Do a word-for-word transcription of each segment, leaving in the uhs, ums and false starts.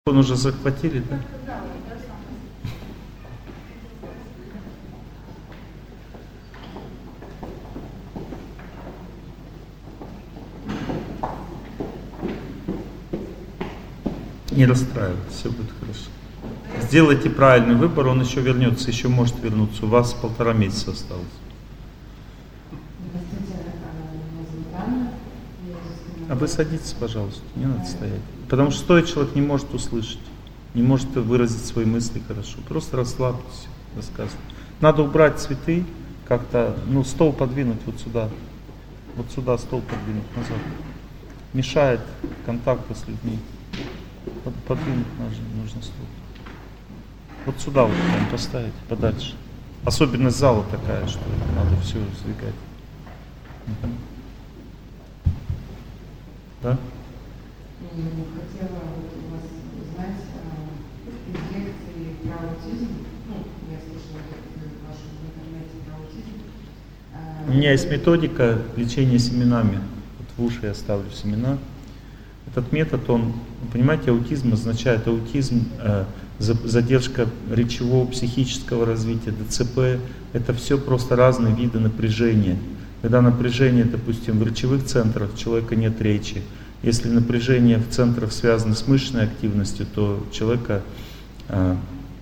Он уже захватили, да? Не расстраивайтесь, все будет хорошо. Сделайте правильный выбор, он еще вернется, еще может вернуться. У вас полтора месяца осталось. А вы садитесь, пожалуйста, не надо стоять. Потому что стоя человек не может услышать, не может выразить свои мысли хорошо. Просто расслабьтесь, рассказывайте. Надо убрать цветы, как-то, ну, стол подвинуть вот сюда. Вот сюда стол подвинуть назад. Мешает контакту с людьми. Подвинуть нужно, нужно стол. Вот сюда вот прям поставить, подальше. Особенность зала такая, что надо все сдвигать. Угу. Да? Хотела у вас узнать из лекции про аутизм. Ну, я слышала вашу в интернете про аутизм. У меня есть методика лечения семенами. Вот в уши я ставлю семена. Этот метод, он, понимаете, аутизм означает аутизм, э, задержка речевого, психического развития, ДЦП. Это все просто разные виды напряжения. Когда напряжение, допустим, в речевых центрах, у человека нет речи. Если напряжение в центрах связано с мышечной активностью, то у человека э,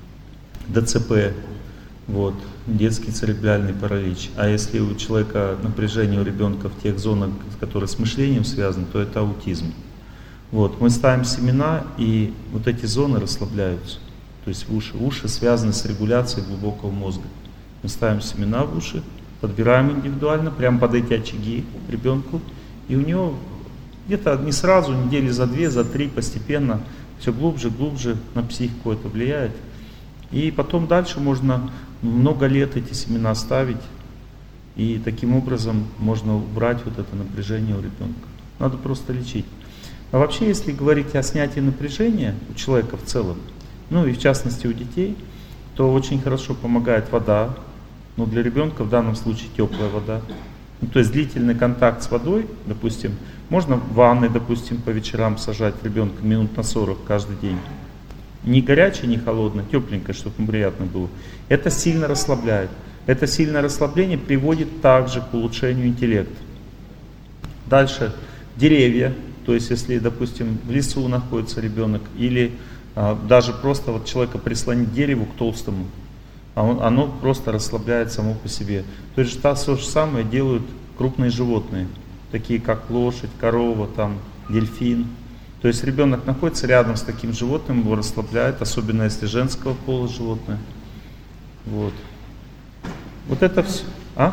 ДЦП, вот, детский церебральный паралич. А если у человека напряжение у ребенка в тех зонах, которые с мышлением связаны, то это аутизм. Вот, мы ставим семена, и вот эти зоны расслабляются. То есть в уши. Уши связаны с регуляцией глубокого мозга. Мы ставим семена в уши, подбираем индивидуально, прямо под эти очаги ребенку, и у него где-то не сразу, недели за две, за три, постепенно, все глубже, глубже на психику это влияет. И потом дальше можно много лет эти семена ставить, и таким образом можно убрать вот это напряжение у ребенка. Надо просто лечить. А вообще, если говорить о снятии напряжения у человека в целом, ну и в частности у детей, то очень хорошо помогает вода. Но для ребенка в данном случае теплая вода. Ну, то есть длительный контакт с водой, допустим, можно в ванной, допустим, по вечерам сажать ребенка минут на сорок каждый день. Не горячий, не холодный, тепленькое, чтобы ему приятно было. Это сильно расслабляет. Это сильное расслабление приводит также к улучшению интеллекта. Дальше деревья. То есть, если, допустим, в лесу находится ребенок, или а, даже просто вот человека прислонить к дереву, к толстому, а он, оно просто расслабляет само по себе. То есть, то же самое делают крупные животные, такие как лошадь, корова, там, дельфин. То есть, ребенок находится рядом с таким животным, его расслабляет, особенно если женского пола животное. Вот. Вот это все. А?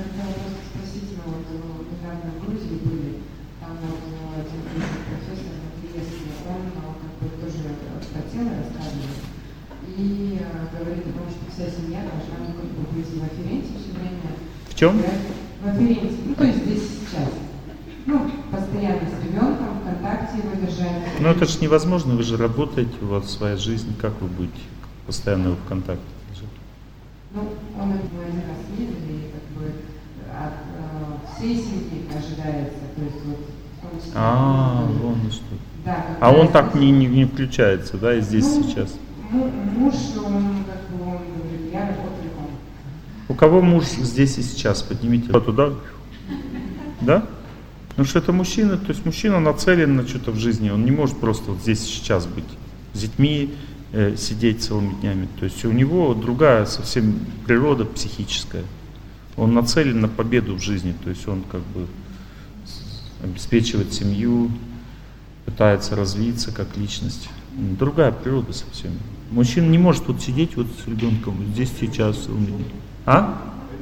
И говорит о том, что вся семья должна ну, как бы быть в Аференте все время. В чем? В Аференте, ну то есть здесь сейчас. Ну, постоянно с ребенком, в контакте его держать. Ну это же невозможно, вы же работаете, у вас своя жизнь, как вы будете постоянно в контакте держать? Ну, он это один раз видел, и как бы от э, всей семьи ожидается, то есть вот в том числе. А, вон что. Да, а он так не, не, не включается, да, и здесь ну, сейчас? Муж, он как бы, он говорит, я работаю там. У кого муж здесь и сейчас? Поднимите руку туда. Да? Потому что это мужчина, то есть мужчина нацелен на что-то в жизни, он не может просто вот здесь и сейчас быть. С детьми э, сидеть целыми днями. То есть у него другая совсем природа психическая. Он нацелен на победу в жизни, то есть он как бы обеспечивает семью, пытается развиться как личность. Другая природа совсем. Мужчина не может вот сидеть вот с ребенком здесь сейчас. А?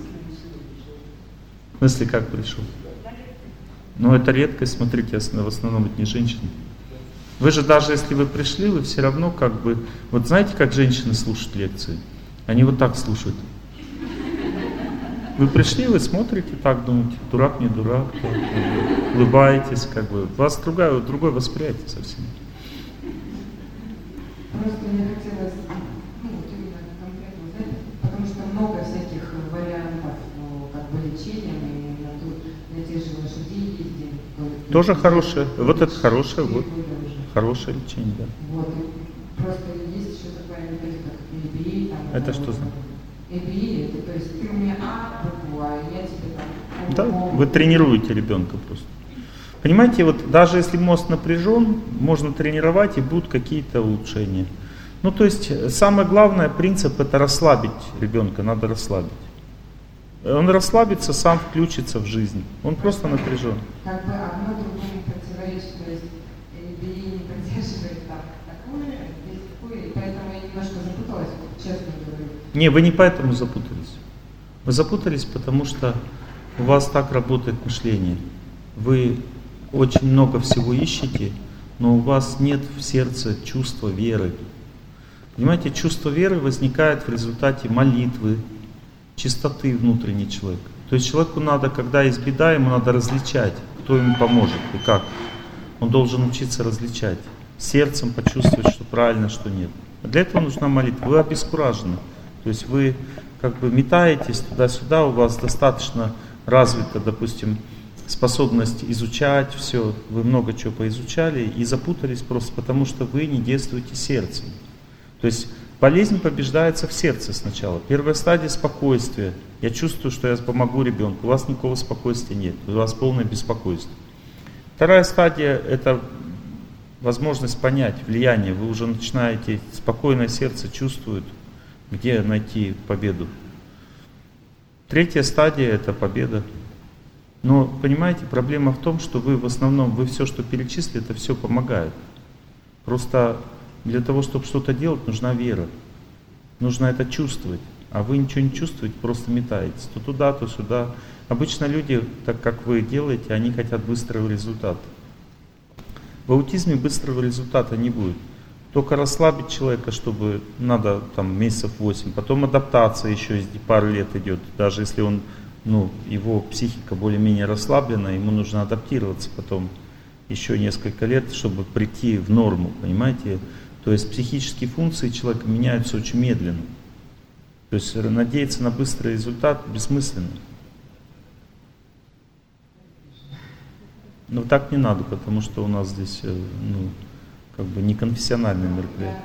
В смысле, как пришел? Ну, это редкость, смотрите, в основном это не женщины. Вы же даже если вы пришли, вы все равно как бы... Вот знаете, как женщины слушают лекции? Они вот так слушают. Вы пришли, вы смотрите, так думаете, дурак, не дурак, так, улыбаетесь, как бы. У вас другое, другое восприятие совсем. Просто я хотела, ну, вот именно конкретно узнать, потому что много всяких вариантов, ну, как бы лечения, мы на, ту, на те же лошадей ездим. Тоже хорошее, вот это хорошее, вот, хорошее лечение, да. Вот, просто есть еще такая методика, как эй би эй. Там, это что за? эй би эй, это, то есть ты у меня А букву, а я тебе там... Да, вы тренируете ребенка просто. Понимаете, вот даже если мозг напряжен, можно тренировать и будут какие-то улучшения. Ну то есть самое главное принцип это расслабить ребенка, надо расслабить. Он расслабится, сам включится в жизнь. Он просто напряжен. Как бы одно другому противоречит, то есть эй би эй не поддерживает там такое, здесь такое, и поэтому я немножко запуталась, честно говорю. Не, вы не поэтому запутались. Вы запутались, потому что у вас так работает мышление. Вы очень много всего ищете, но у вас нет в сердце чувства веры. Понимаете, чувство веры возникает в результате молитвы, чистоты внутренней человека. То есть человеку надо, когда есть беда, ему надо различать, кто ему поможет и как. Он должен учиться различать, сердцем почувствовать, что правильно, что нет. А для этого нужна молитва. Вы обескуражены. То есть вы как бы метаетесь туда-сюда, у вас достаточно развита, допустим, способность изучать все, вы много чего поизучали и запутались просто потому, что вы не действуете сердцем. То есть болезнь побеждается в сердце сначала. Первая стадия спокойствия. Я чувствую, что я помогу ребенку. У вас никакого спокойствия нет, у вас полное беспокойство. Вторая стадия это возможность понять влияние. Вы уже начинаете, спокойное сердце чувствует, где найти победу. Третья стадия это победа. Но, понимаете, проблема в том, что вы в основном, вы все, что перечислили, это все помогает. Просто для того, чтобы что-то делать, нужна вера. Нужно это чувствовать. А вы ничего не чувствуете, просто метаетесь. То туда, то сюда. Обычно люди, так как вы делаете, они хотят быстрого результата. В аутизме быстрого результата не будет. Только расслабить человека, чтобы надо там месяцев восемь. Потом адаптация еще пару лет идет, даже если он... Ну, его психика более-менее расслаблена, ему нужно адаптироваться потом еще несколько лет, чтобы прийти в норму, понимаете? То есть психические функции человека меняются очень медленно. То есть надеяться на быстрый результат бессмысленно. Но так не надо, потому что у нас здесь, ну, как бы не конфессиональное мероприятие.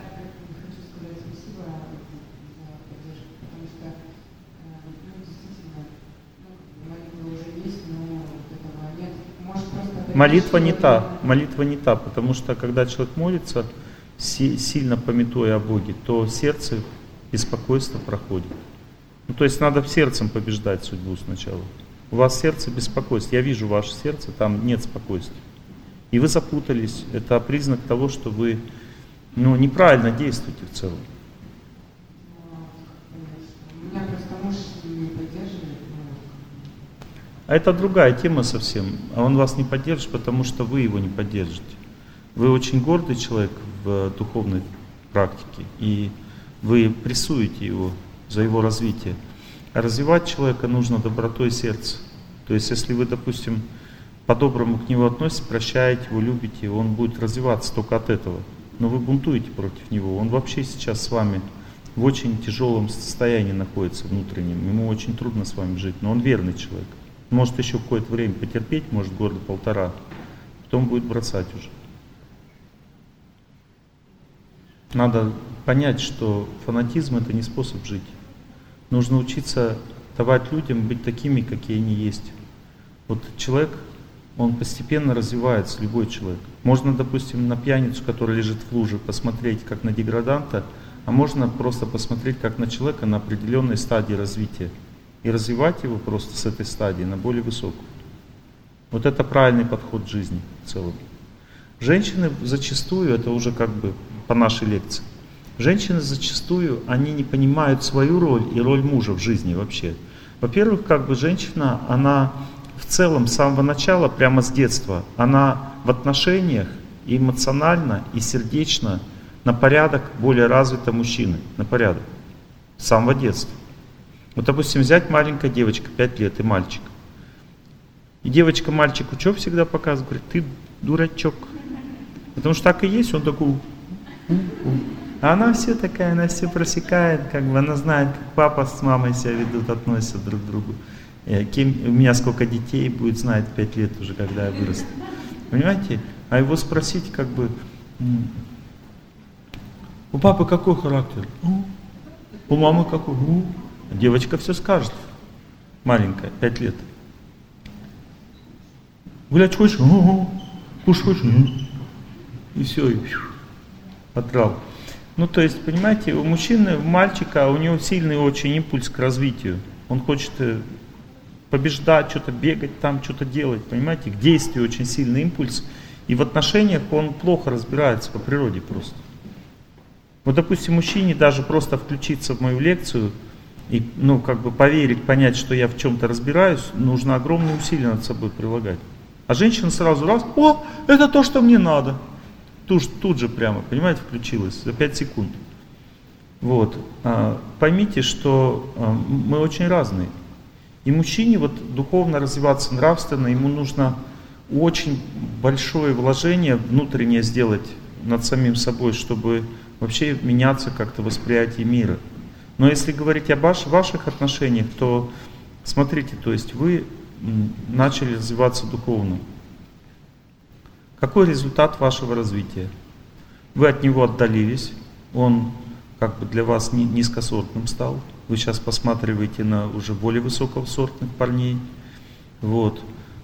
Молитва не та, молитва не та, потому что когда человек молится, си, сильно памятуя о Боге, то сердце беспокойство проходит. Ну, то есть надо сердцем побеждать судьбу сначала. У вас сердце беспокойство, я вижу ваше сердце, там нет спокойствия. И вы запутались, это признак того, что вы ну, неправильно действуете в целом. Меня просто муж не поддерживает. А это другая тема совсем. А он вас не поддержит, потому что вы его не поддержите. Вы очень гордый человек в духовной практике, и вы прессуете его за его развитие. А развивать человека нужно добротой сердца. То есть, если вы, допустим, по-доброму к нему относитесь, прощаете его, любите, он будет развиваться только от этого. Но вы бунтуете против него. Он вообще сейчас с вами в очень тяжелом состоянии находится внутреннем. Ему очень трудно с вами жить, но он верный человек. Может еще какое-то время потерпеть, может года полтора, потом будет бросать уже. Надо понять, что фанатизм это не способ жить. Нужно учиться давать людям быть такими, какие они есть. Вот человек, он постепенно развивается, любой человек. Можно, допустим, на пьяницу, которая лежит в луже, посмотреть как на деграданта, а можно просто посмотреть как на человека на определенной стадии развития. И развивать его просто с этой стадии на более высокую. Вот это правильный подход к жизни в целом. Женщины зачастую, это уже как бы по нашей лекции, женщины зачастую, они не понимают свою роль и роль мужа в жизни вообще. Во-первых, как бы женщина, она в целом с самого начала, прямо с детства, она в отношениях и эмоционально, и сердечно на порядок более развита мужчины, на порядок, с самого детства. Вот, допустим, взять маленькая девочка, пять лет, и мальчик. И девочка мальчику что всегда показывает? Говорит, ты дурачок. Потому что так и есть, он такой... У-у-у. А она все такая, она все просекает, как бы она знает, как папа с мамой себя ведут, относятся друг к другу. Кем, у меня сколько детей будет знать пять лет уже, когда я вырасту. Понимаете? А его спросить, как бы... У папы какой характер? У мамы какой? Девочка все скажет. Маленькая, пять лет. Гулять хочешь? Кушать хочешь? И все, и отрал. Ну, то есть, понимаете, у мужчины, у мальчика, у него сильный очень импульс к развитию. Он хочет побеждать, что-то бегать, там что-то делать, понимаете, к действию очень сильный импульс. И в отношениях он плохо разбирается по природе просто. Вот, допустим, мужчине даже просто включиться в мою лекцию и, ну, как бы поверить, понять, что я в чем-то разбираюсь, нужно огромные усилия над собой прилагать. А женщина сразу раз, о, это то, что мне надо. Тут, тут же прямо, понимаете, включилась за пять секунд. Вот. А, поймите, что а, мы очень разные. И мужчине вот духовно развиваться нравственно, ему нужно очень большое вложение внутреннее сделать над самим собой, чтобы вообще меняться как-то восприятие мира. Но если говорить об ваших отношениях, то смотрите, то есть вы начали развиваться духовно. Какой результат вашего развития? Вы от него отдалились, он как бы для вас низкосортным стал. Вы сейчас посматриваете на уже более высокосортных парней. Вот.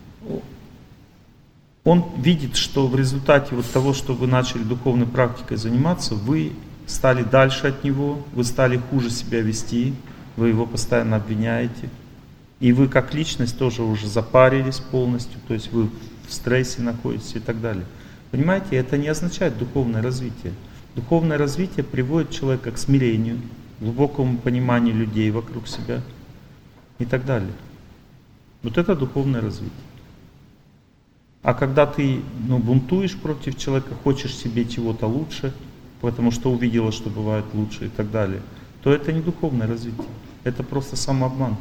Он видит, что в результате вот того, что вы начали духовной практикой заниматься, вы стали дальше от него, вы стали хуже себя вести, вы его постоянно обвиняете. И вы как личность тоже уже запарились полностью, то есть вы в стрессе находитесь и так далее. Понимаете, это не означает духовное развитие. Духовное развитие приводит человека к смирению, глубокому пониманию людей вокруг себя и так далее. Вот это духовное развитие. А когда ты ну, бунтуешь против человека, хочешь себе чего-то лучше, потому что увидела, что бывает лучше и так далее, то это не духовное развитие, это просто самообман.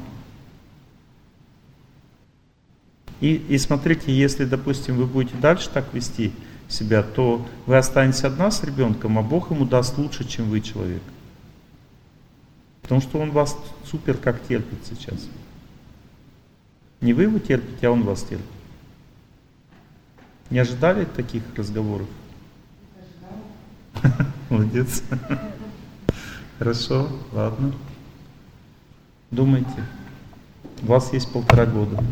И, и смотрите, если, допустим, вы будете дальше так вести себя, то вы останетесь одна с ребенком, а Бог ему даст лучше, чем вы человек. Потому что он вас супер как терпит сейчас. Не вы его терпите, а он вас терпит. Не ожидали таких разговоров? Молодец. Хорошо, ладно. Думайте. У вас есть полтора года.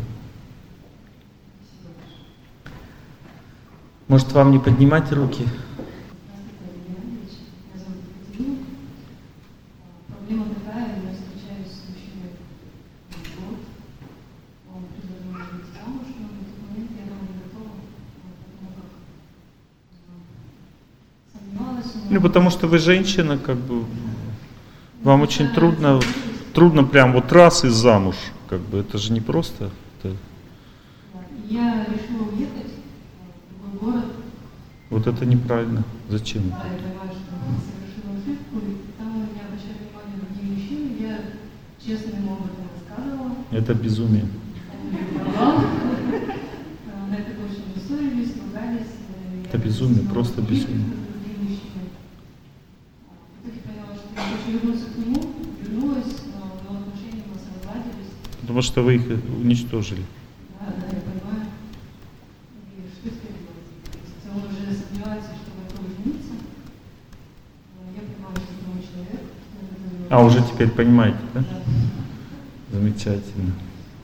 Может, вам не поднимать руки? Проблема такая, я встречаюсь с мужчиной год, он предложил мне выйти замуж, но в этот момент я была не готова, потому как сомневалась. Ну, потому что вы женщина, как бы, вам очень трудно, трудно прям вот раз и замуж, как бы, это же не просто. Это... Я решила уехать в другой город. Вот это неправильно. Зачем? Да, я понимаю, что я совершила ошибку, и там меня обращали внимание другие мужчины, я честно ему об этом рассказывала. Это безумие. Он мне продал. На это очень рассорились, ругались. Это безумие, просто безумие. В итоге поняла, что я хочу вернуться к нему, вернулась, но отношения у нас разладились. Потому что вы их уничтожили. Да, да, я понимаю. И что теперь делать? То есть он уже сомневается, что готов жениться. Я понимаю, что это мой человек. А, уже теперь понимаете, да? Да. Замечательно.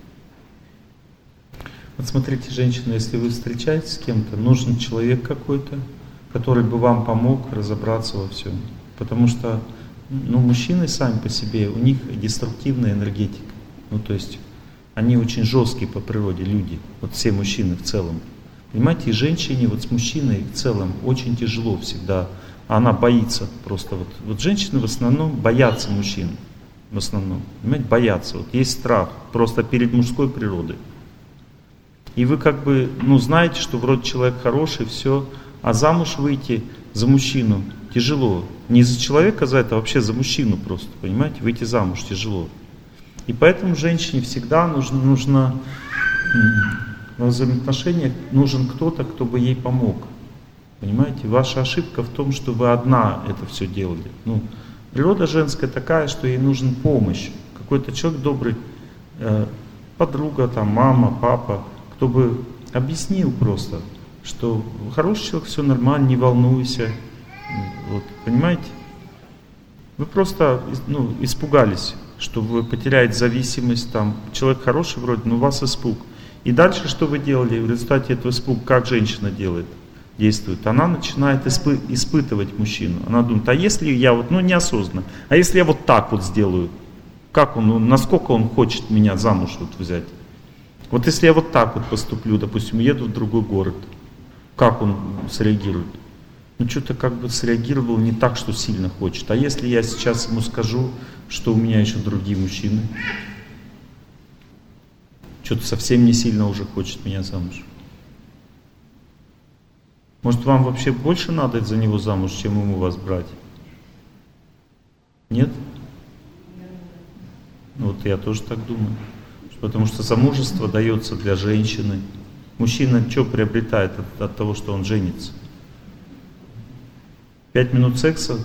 Вот смотрите, женщина, если вы встречаетесь с кем-то, нужен человек какой-то, который бы вам помог разобраться во всем. Потому что ну, мужчины сами по себе, у них деструктивная энергетика. Ну, то есть они очень жесткие по природе люди, вот все мужчины в целом. Понимаете, и женщине вот с мужчиной в целом очень тяжело всегда. Она боится просто. Вот, вот женщины в основном боятся мужчин. В основном. Понимаете, боятся. Вот есть страх просто перед мужской природой. И вы как бы, ну, знаете, что вроде человек хороший, все, а замуж выйти за мужчину тяжело. Не за человека за это, а вообще за мужчину просто, понимаете, выйти замуж тяжело. И поэтому женщине всегда нужно, нужно в взаимоотношениях нужен кто-то, кто бы ей помог. Понимаете, ваша ошибка в том, что вы одна это все делали. Ну, природа женская такая, что ей нужен помощь. Какой-то человек добрый, э, подруга, там, мама, папа, кто бы объяснил просто, что хороший человек, все нормально, не волнуйся. Вот, понимаете? Вы просто ну, испугались, что вы потеряете зависимость, там, человек хороший вроде, но у вас испуг. И дальше что вы делали? В результате этого испуга, как женщина делает, действует? Она начинает испы- испытывать мужчину. Она думает, а если я вот, ну неосознанно, а если я вот так вот сделаю? Как он, ну, насколько он хочет меня замуж вот взять? Вот если я вот так вот поступлю, допустим, еду в другой город, как он среагирует? Ну что-то как бы среагировал не так, что сильно хочет. А если я сейчас ему скажу, что у меня еще другие мужчины? Что-то совсем не сильно уже хочет меня замуж. Может, вам вообще больше надо за него замуж, чем ему вас брать? Нет? Вот я тоже так думаю. Потому что замужество дается для женщины. Мужчина что приобретает от, от того, что он женится? Пять минут секса,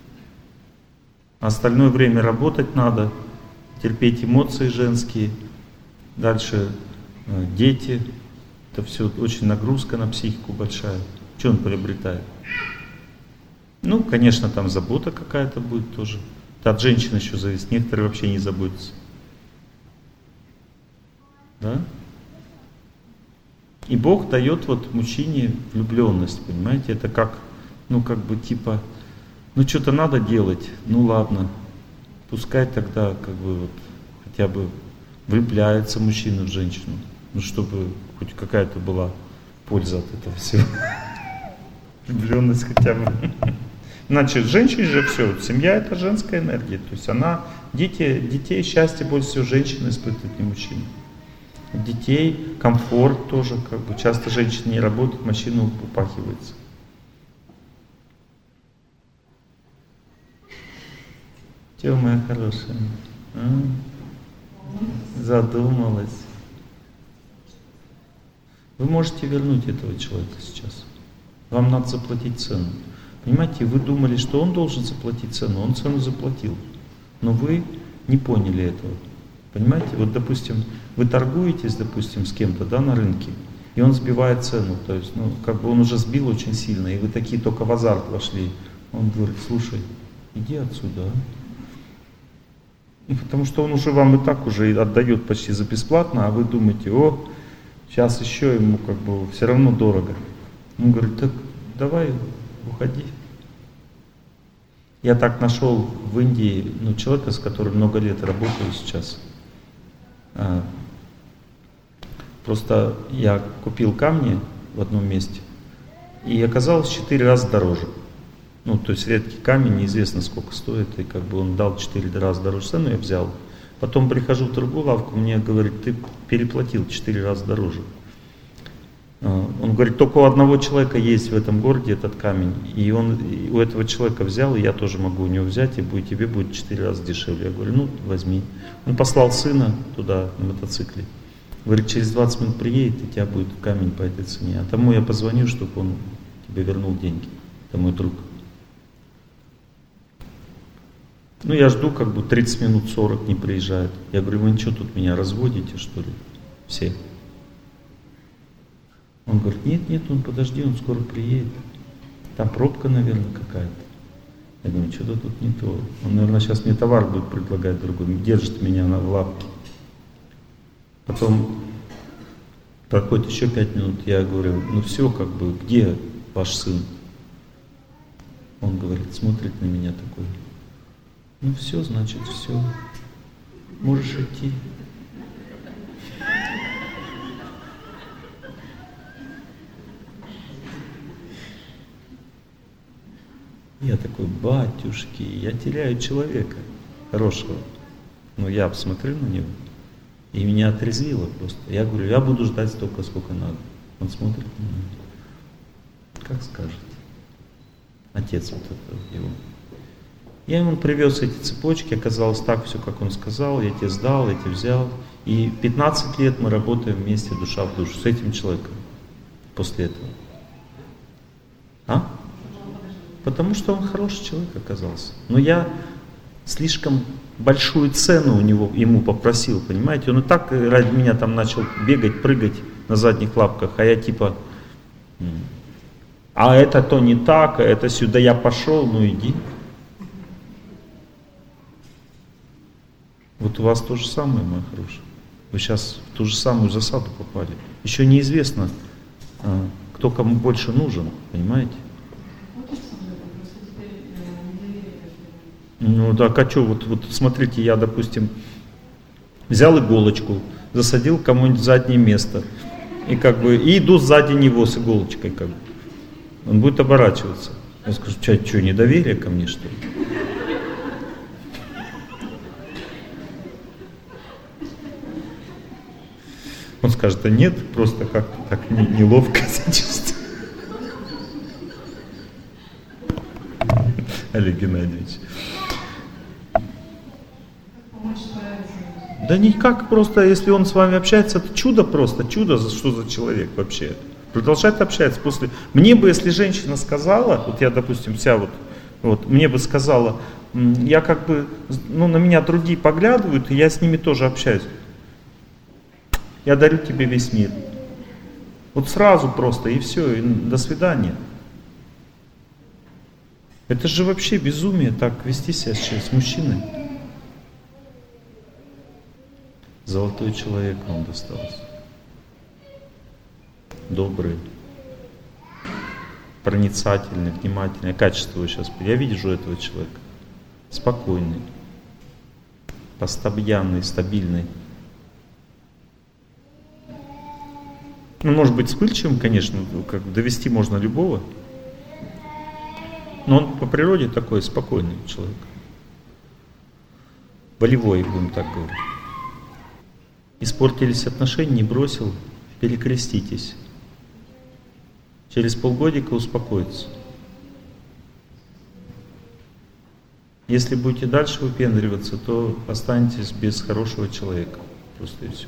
а остальное время работать надо, терпеть эмоции женские. Дальше э, дети, это все очень нагрузка на психику большая. Что он приобретает? Ну, конечно, там забота какая-то будет тоже. Это от женщин еще зависит. Некоторые вообще не заботятся. Да? И Бог дает вот мужчине влюбленность, понимаете? Это как, ну как бы типа, ну что-то надо делать, ну ладно. Пускай тогда как бы вот хотя бы влюбляется мужчина в женщину, ну чтобы хоть какая-то была польза от этого всего. Влюбленность хотя бы. Значит, женщине же все, семья это женская энергия, то есть она, дети, детей счастье больше всего женщина испытывает, не мужчина. Детей, комфорт тоже, как бы часто женщина не работает, мужчина упахивается. Чего, моя хорошая? А? Задумалась. Вы можете вернуть этого человека сейчас. Вам надо заплатить цену. Понимаете, вы думали, что он должен заплатить цену, он цену заплатил. Но вы не поняли этого. Понимаете, вот допустим, вы торгуетесь, допустим, с кем-то, да, на рынке, и он сбивает цену, то есть, ну, как бы он уже сбил очень сильно, и вы такие только в азарт вошли. Он говорит, слушай, иди отсюда, а? Ну, потому что он уже вам и так уже отдает почти за бесплатно, а вы думаете, о, сейчас еще ему как бы все равно дорого. Он говорит, так давай, уходи. Я так нашел в Индии, ну, человека, с которым много лет работаю сейчас. А, просто я купил камни в одном месте, и оказалось в четыре раза дороже. Ну, то есть редкий камень, неизвестно сколько стоит, и как бы он дал четыре раза дороже цену, я взял. Потом прихожу в другую лавку, мне говорит, ты переплатил четыре раза дороже. Он говорит, только у одного человека есть в этом городе этот камень, и он и у этого человека взял, и я тоже могу у него взять, и будет, тебе будет четыре раза дешевле. Я говорю, ну, возьми. Он послал сына туда на мотоцикле. Говорит, через двадцать минут приедет, и у тебя будет камень по этой цене. А тому я позвоню, чтобы он тебе вернул деньги. Это мой друг. Ну, я жду, как бы тридцать минут, сорок не приезжает. Я говорю, вы ничего тут меня разводите, что ли? Все. Он говорит, нет, нет, он подожди, он скоро приедет. Там пробка, наверное, какая-то. Я говорю, что-то тут не то. Он, наверное, сейчас мне товар будет предлагать другой. Держит меня на лапке. Потом проходит еще пять минут. Я говорю, ну все, как бы, где ваш сын? Он говорит, смотрит на меня такой. Ну все, значит, все. Можешь идти. Я такой, батюшки, я теряю человека хорошего. Но я посмотрел на него, и меня отрезвило просто. Я говорю, я буду ждать столько, сколько надо. Он смотрит на меня. Как скажете. Отец вот этого его. Я ему привез эти цепочки, оказалось так все, как он сказал. Я тебе сдал, я тебе взял. И пятнадцать лет мы работаем вместе, душа в душу, с этим человеком. После этого. А? Потому что он хороший человек оказался. Но я слишком большую цену у него, ему попросил, понимаете? Он и так ради меня там начал бегать, прыгать на задних лапках, а я типа, а это то не так, а это сюда я пошел, ну иди. Вот у вас то же самое, моя хорошая. Вы сейчас в ту же самую засаду попали. Еще неизвестно, кто кому больше нужен, понимаете? Ну да, а что, вот, вот смотрите, я, допустим, взял иголочку, засадил кому-нибудь в заднее место, и как бы, и иду сзади него с иголочкой, как бы. Он будет оборачиваться. Я скажу, что, что, недоверие ко мне, что ли? Он скажет, да нет, просто как-то так неловко себя чувствую. Олег Геннадьевич. Да никак, просто если он с вами общается, это чудо просто, чудо, что за человек вообще. Продолжать общаться после... Мне бы, если женщина сказала, вот я, допустим, вся вот, вот мне бы сказала, я как бы, ну, на меня другие поглядывают, и я с ними тоже общаюсь. Я дарю тебе весь мир. Вот сразу просто, и все, и до свидания. Это же вообще безумие, так вести себя с мужчиной. Золотой человек вам достался. Добрый, проницательный, внимательный. Качество вы сейчас... Я вижу этого человека. Спокойный, постоянный, стабильный. Ну, может быть, вспыльчивым, конечно, как довести можно любого. Но он по природе такой спокойный человек. Волевой, будем так говорить. Испортились отношения, не бросил, перекреститесь. Через полгодика успокоится. Если будете дальше выпендриваться, то останетесь без хорошего человека. Просто и все.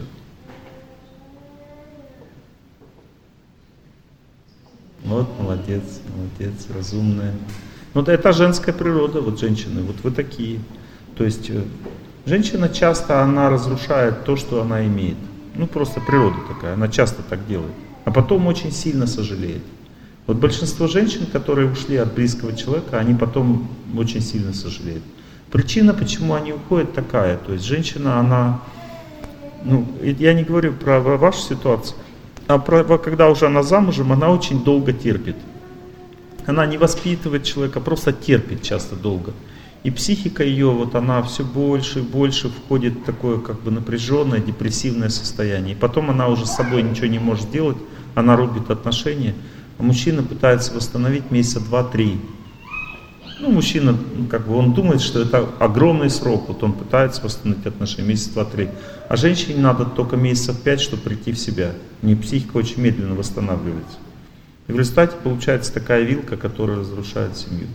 Вот, молодец, молодец, разумная. Ну, это женская природа, вот женщины, вот вы такие. То есть, женщина часто, она разрушает то, что она имеет. Ну, просто природа такая, она часто так делает. А потом очень сильно сожалеет. Вот большинство женщин, которые ушли от близкого человека, они потом очень сильно сожалеют. Причина, почему они уходят, такая. То есть, женщина, она, ну, я не говорю про вашу ситуацию, а про, когда уже она замужем, она очень долго терпит. Она не воспитывает человека, просто терпит часто долго. И психика ее, вот она все больше и больше входит в такое как бы напряженное, депрессивное состояние. И потом она уже с собой ничего не может делать, она рубит отношения. А мужчина пытается восстановить месяца два-три. Ну, мужчина, как бы он думает, что это огромный срок, вот он пытается восстановить отношения месяца два-три. А женщине надо только месяцев пять, чтобы прийти в себя. У нее психика очень медленно восстанавливается. И в результате получается такая вилка, которая разрушает семью.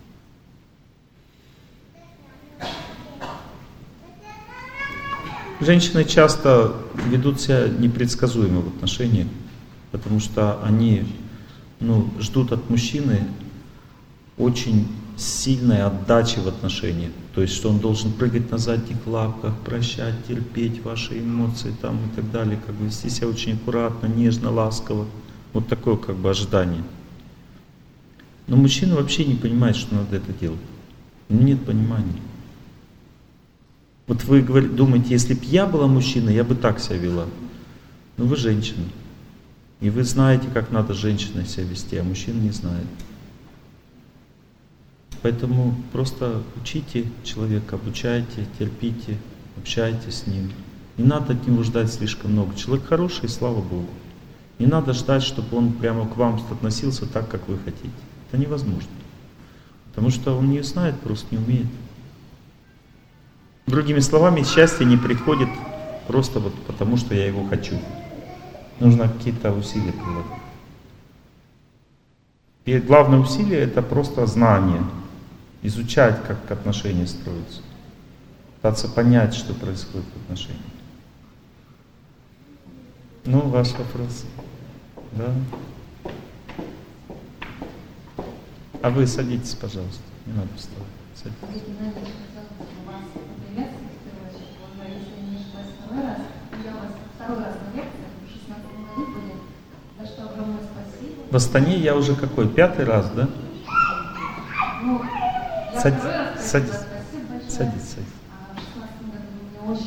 Женщины часто ведут себя непредсказуемо в отношениях, потому что они, ну, ждут от мужчины очень сильной отдачи в отношениях. То есть, что он должен прыгать на задних лапках, прощать, терпеть ваши эмоции там, и так далее, как бы вести себя очень аккуратно, нежно, ласково. Вот такое как бы ожидание. Но мужчина вообще не понимает, что надо это делать. Нет понимания. Вот вы думаете, если бы я была мужчиной, я бы так себя вела. Но вы женщина. И вы знаете, как надо женщиной себя вести, а мужчина не знает. Поэтому просто учите человека, обучайте, терпите, общайтесь с ним. Не надо от него ждать слишком много. Человек хороший, слава Богу. Не надо ждать, чтобы он прямо к вам относился так, как вы хотите. Это невозможно. Потому что он не знает, просто не умеет. Другими словами, счастье не приходит просто вот потому, что я его хочу. Нужно какие-то усилия прилагать. И главное усилие — это просто знание. Изучать, как отношения строятся. Пытаться понять, что происходит в отношениях. Ну, ваш вопрос. Да. А вы садитесь, пожалуйста. Не надо вставать. Садитесь. В Астане я уже какой? Пятый раз, да? Ну, Садись, садись, садись, садись. А в шестнадцатом году вы меня очень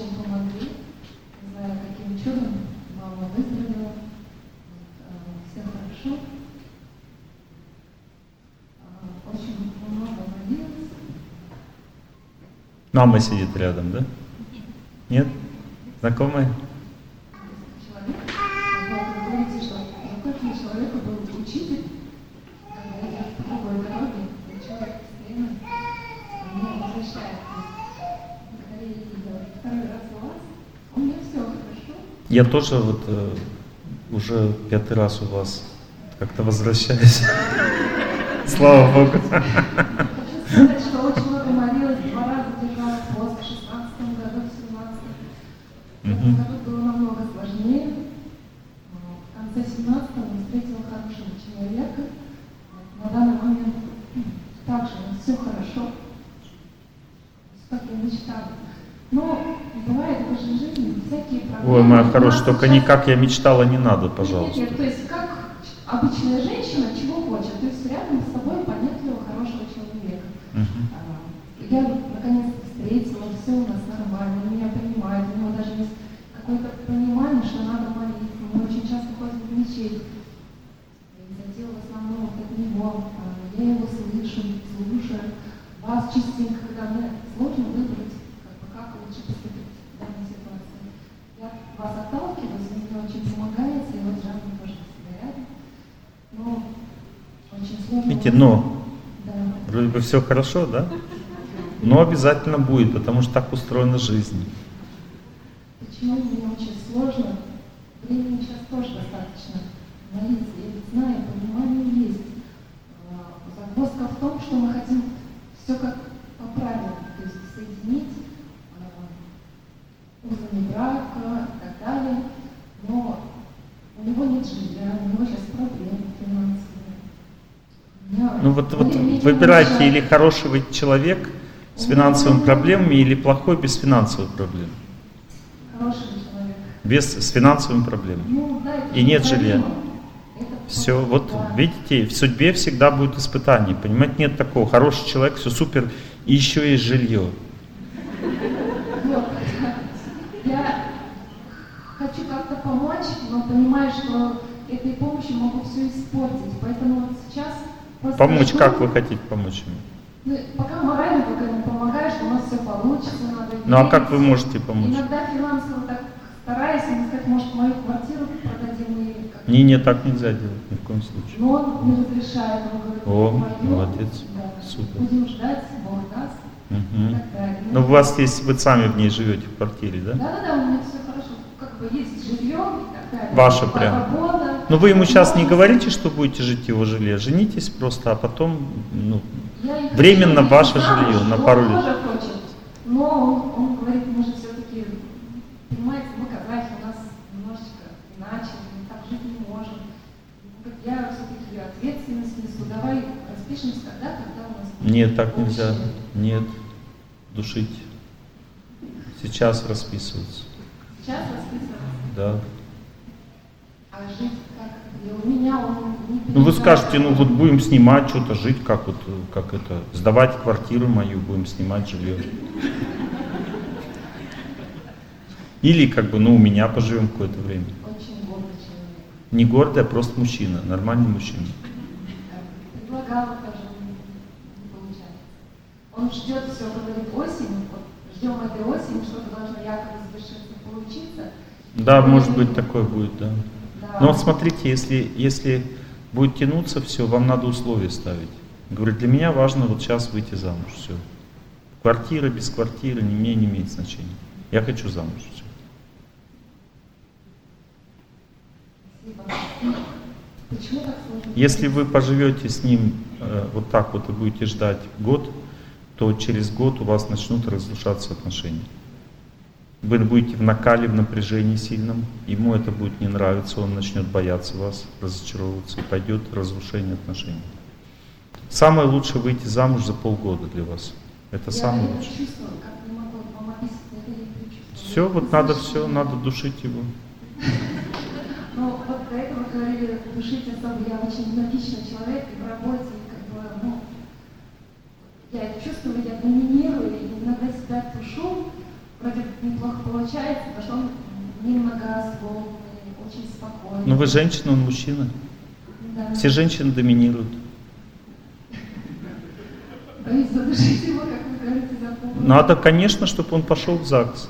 Мама сидит рядом, да? Нет? Знакомая? Человек, вот вы говорите, что какой человеку был учитель, когда идет по другой дороге, и человек постоянно не возвращается. Когда я видела второй раз у вас, у меня все хорошо. Я тоже вот э, уже пятый раз у вас как-то возвращаюсь. Слава Богу. Хочу сказать, что очень много молилась, два раза держала пост в шестнадцатом году, в семнадцатом. В этом году было намного сложнее. В конце семнадцатого я встретила хорошего человека. На данный момент также все хорошо. Как я мечтала. Но бывает в нашей жизни всякие проблемы. Ой, моя хорошая, только не как я мечтала, не надо, пожалуйста. Нет, нет, то есть как обычная женщина чего хочет? То есть рядом с собой понятливого, хорошего человека. Uh-huh. Я наконец-то встретила, все у нас нормально, он меня понимает, у него даже есть какое-то понимание, что надо молиться. Мы очень часто ходим в мечеть. Задел в основном от него. Я его слышу, слушаю. Вас частенько, когда мне сложно выбрать, как, бы, как лучше поступить в данной ситуации. Я вас отталкиваюсь, вы мне очень помогаете, и вот жадно тоже всегда рядом. Но очень сложно. Видите, но да. Вроде бы все хорошо, да? Но обязательно будет, потому что так устроена жизнь. Почему мне очень сложно? Времени сейчас тоже достаточно молиться. Я ведь знаю, понимание есть. Загвоздка в том, что мы хотим все как по правилам, то есть соединить э, узами брака и так далее. Но у него нет жилья, у него сейчас проблемы финансовые. Ну вот, вот выбирайте, или хороший вы человек с финансовыми проблемами, или плохой без финансовых проблем. Хороший человек. Без, с финансовыми проблемами. Ну, да, и нет жилья. Это все, вот да. Видите, в судьбе всегда будет испытание. Понимаете, нет такого. Хороший человек, все супер, и еще есть жилье. Вот. Я хочу как-то помочь, но понимаю, что этой помощью могу все испортить. Поэтому вот сейчас... Помочь, скажу, как вы хотите помочь ему? Ну, пока морально пока не помогаешь, у нас все получится, надо... Ну а как вы можете помочь? Иногда финансово так стараюсь, ему сказать, может, мою квартиру продадим и... Не, не, так нельзя делать, ни в коем случае. Но он не разрешает, он говорит, О, пойдем, молодец, да, супер. будем ждать, Бог даст, Угу. и так далее. Но у вас есть, вы сами в ней живете, в квартире, да? Да-да-да, у меня все хорошо, как бы есть жилье и так далее. Ваше прям. Работа. Но вы ему сейчас не говорите, что будете жить в его жилье, женитесь просто, а потом, ну, временно ваше жилье на пару лет. Он тоже хочет, но он, он говорит, мы же все-таки, понимаете, мы казахи, у нас немножечко иначе, мы так жить не можем. Я все-таки ответственность несу, давай распишемся тогда, когда у нас... Нет, так нельзя, нет, душить. Сейчас расписываться. Сейчас расписываться? Да. А жить как? И у меня он не Ну вы скажете, ну вот будем снимать что-то, жить, как вот, как это, сдавать квартиру мою, будем снимать жилье. Или как бы, ну у меня поживем какое-то время. Очень гордый человек. Не гордый, а просто мужчина, нормальный мужчина. Предлагала тоже, не получается. Он ждет все, говорит, осень, вот ждем этой осени, что-то должно якобы завершиться, получиться. Да, может быть такое будет, да. Да. Но вот смотрите, если, если будет тянуться все, вам надо условия ставить. Говорит, для меня важно вот сейчас выйти замуж, все. Квартира, без квартиры, не, мне не имеет значения. Я хочу замуж, все. Почему так сложно? Если вы поживете с ним э, вот так вот и будете ждать год, то через год у вас начнут разрушаться отношения. Вы будете в накале, в напряжении сильном, ему это будет не нравиться, он начнет бояться вас, разочаровываться, и пойдет разрушение отношений. Самое лучшее выйти замуж за полгода для вас. Это Я самое это лучшее. чувствую, как не могу вам описать, это я не чувствую. Все, вот надо все, надо душить его. Ну, вот до этого говорили, душить особо, я очень динамичный человек, и в работе, и как бы, ну, я это чувствую, я доминирую, и иногда себя тушу, вроде неплохо получается, потому что он немногословный, очень спокойный. Но вы женщина, он мужчина. Да. Все женщины доминируют. То есть задушить его, как вы говорите, за полгода? Надо, конечно, чтобы он пошел в ЗАГС.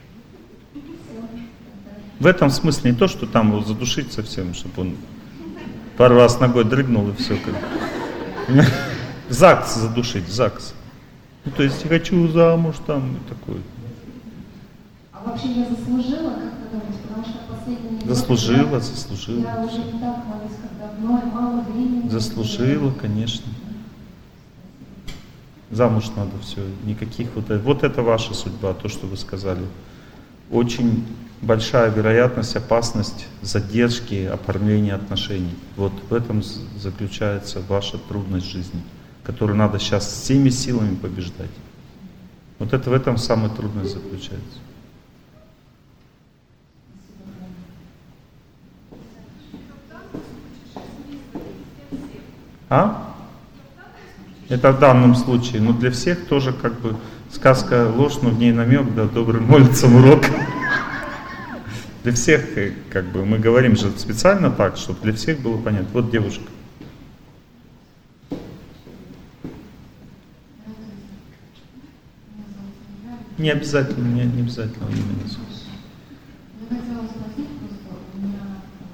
В этом смысле не то, что там его задушить совсем, чтобы он пару раз ногой дрыгнул и все. Как... ЗАГС задушить, ЗАГС. Ну, то есть, хочу замуж там и такой. А вообще я заслужила, как вы думаете, потому что последние... Заслужила, годы заслужила. Я уже не так молюсь, как давно, и мало времени. Заслужила, конечно. Замуж надо все, никаких вот... Вот это ваша судьба, то, что вы сказали. Очень большая вероятность, опасность задержки оформления отношений. Вот в этом заключается ваша трудность жизни, которую надо сейчас всеми силами побеждать. Вот это в этом самая трудность заключается. А? Это в данном случае, но для всех тоже как бы сказка ложь, но в ней намек, да, добрый молится в урок. Для всех, как бы, мы говорим же специально так, чтобы для всех было понятно. Вот девушка. Не обязательно, не, не обязательно именно. Я хотела спросить просто, у меня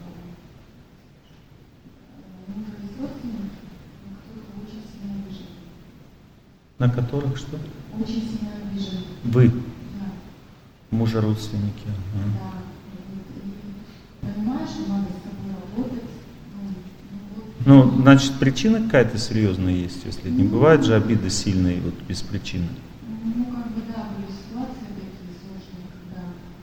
муж есть родственник, кто-то очень сильно обижен. На которых что? Очень сильно обижен. Вы? Да. Мужа родственники. Ага. Да. И понимаешь, что надо с тобой работать. Ну, вот. Ну, значит, причина какая-то серьезная есть, если не бывает же обиды сильные вот без причины. Ну, как бы, да, были ситуации такие сложные, когда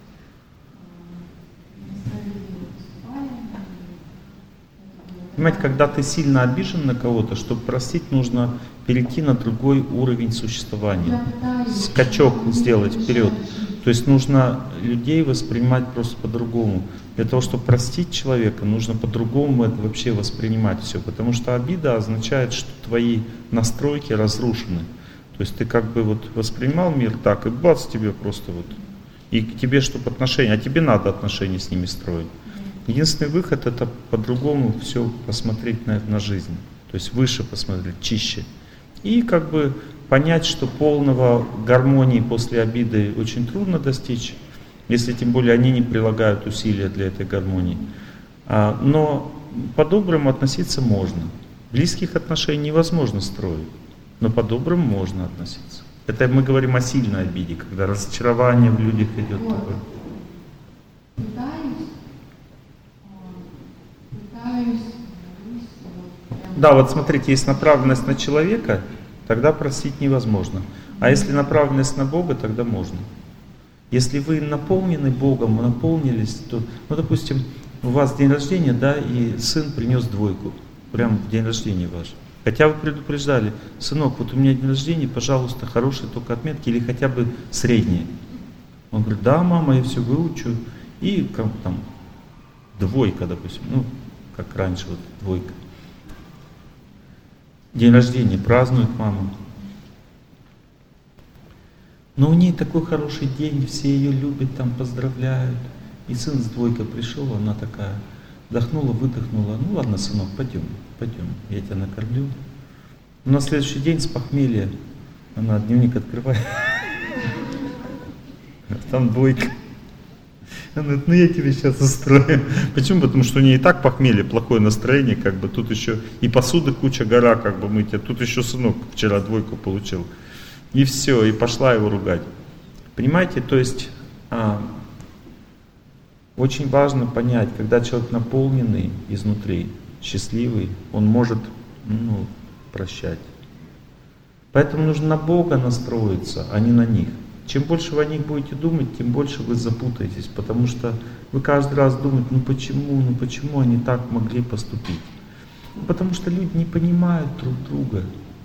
э, несправедливо поступаем. Понимаете, когда ты сильно обижен на кого-то, чтобы простить, нужно перейти на другой уровень существования. Скачок сделать вперед. То есть нужно людей воспринимать просто по-другому. Для того, чтобы простить человека, нужно по-другому это вообще воспринимать все. Потому что обида означает, что твои настройки разрушены. То есть ты как бы вот воспринимал мир так, и бац, тебе просто вот. И к тебе, чтобы отношения, а тебе надо отношения с ними строить. Единственный выход — это по-другому все посмотреть на, на жизнь. То есть выше посмотреть, чище. И как бы понять, что полного гармонии после обиды очень трудно достичь, если тем более они не прилагают усилия для этой гармонии. А, но по-доброму относиться можно. Близких отношений невозможно строить, но по-доброму можно относиться. Это мы говорим о сильной обиде, когда разочарование в людях идет Вот. такое. Пытаюсь, э, пытаюсь, молюсь, вот прям. Да, вот смотрите, есть направленность на человека, тогда простить невозможно. А если направленность на Бога, тогда можно. Если вы наполнены Богом, наполнились, то, ну, допустим, у вас день рождения, да, и сын принес двойку, прямо в день рождения ваш. Хотя вы предупреждали: сынок, вот у меня день рождения, пожалуйста, хорошие только отметки или хотя бы средние. Он говорит: да, мама, я все выучу. И как, там двойка, допустим, ну, как раньше, вот двойка. День рождения празднует мама. Но у нее такой хороший день, все ее любят, там поздравляют. И сын с двойкой пришел, она такая вдохнула, выдохнула. Ну ладно, сынок, пойдем, пойдем, я тебя накормлю. Но на следующий день с похмелья она дневник открывает. Там двойка. Она говорит: ну я тебе сейчас устрою. Почему? Потому что у нее и так похмелье, плохое настроение, как бы тут еще и посуды куча, гора, как бы мыть, а тут еще сынок вчера двойку получил. И все, и пошла его ругать. Понимаете, то есть а, очень важно понять, когда человек наполненный изнутри, счастливый, он может, ну, прощать. Поэтому нужно на Бога настроиться, а не на них. Чем больше вы о них будете думать, тем больше вы запутаетесь, потому что вы каждый раз думаете: ну почему, ну почему они так могли поступить? Потому что люди не понимают друг друга.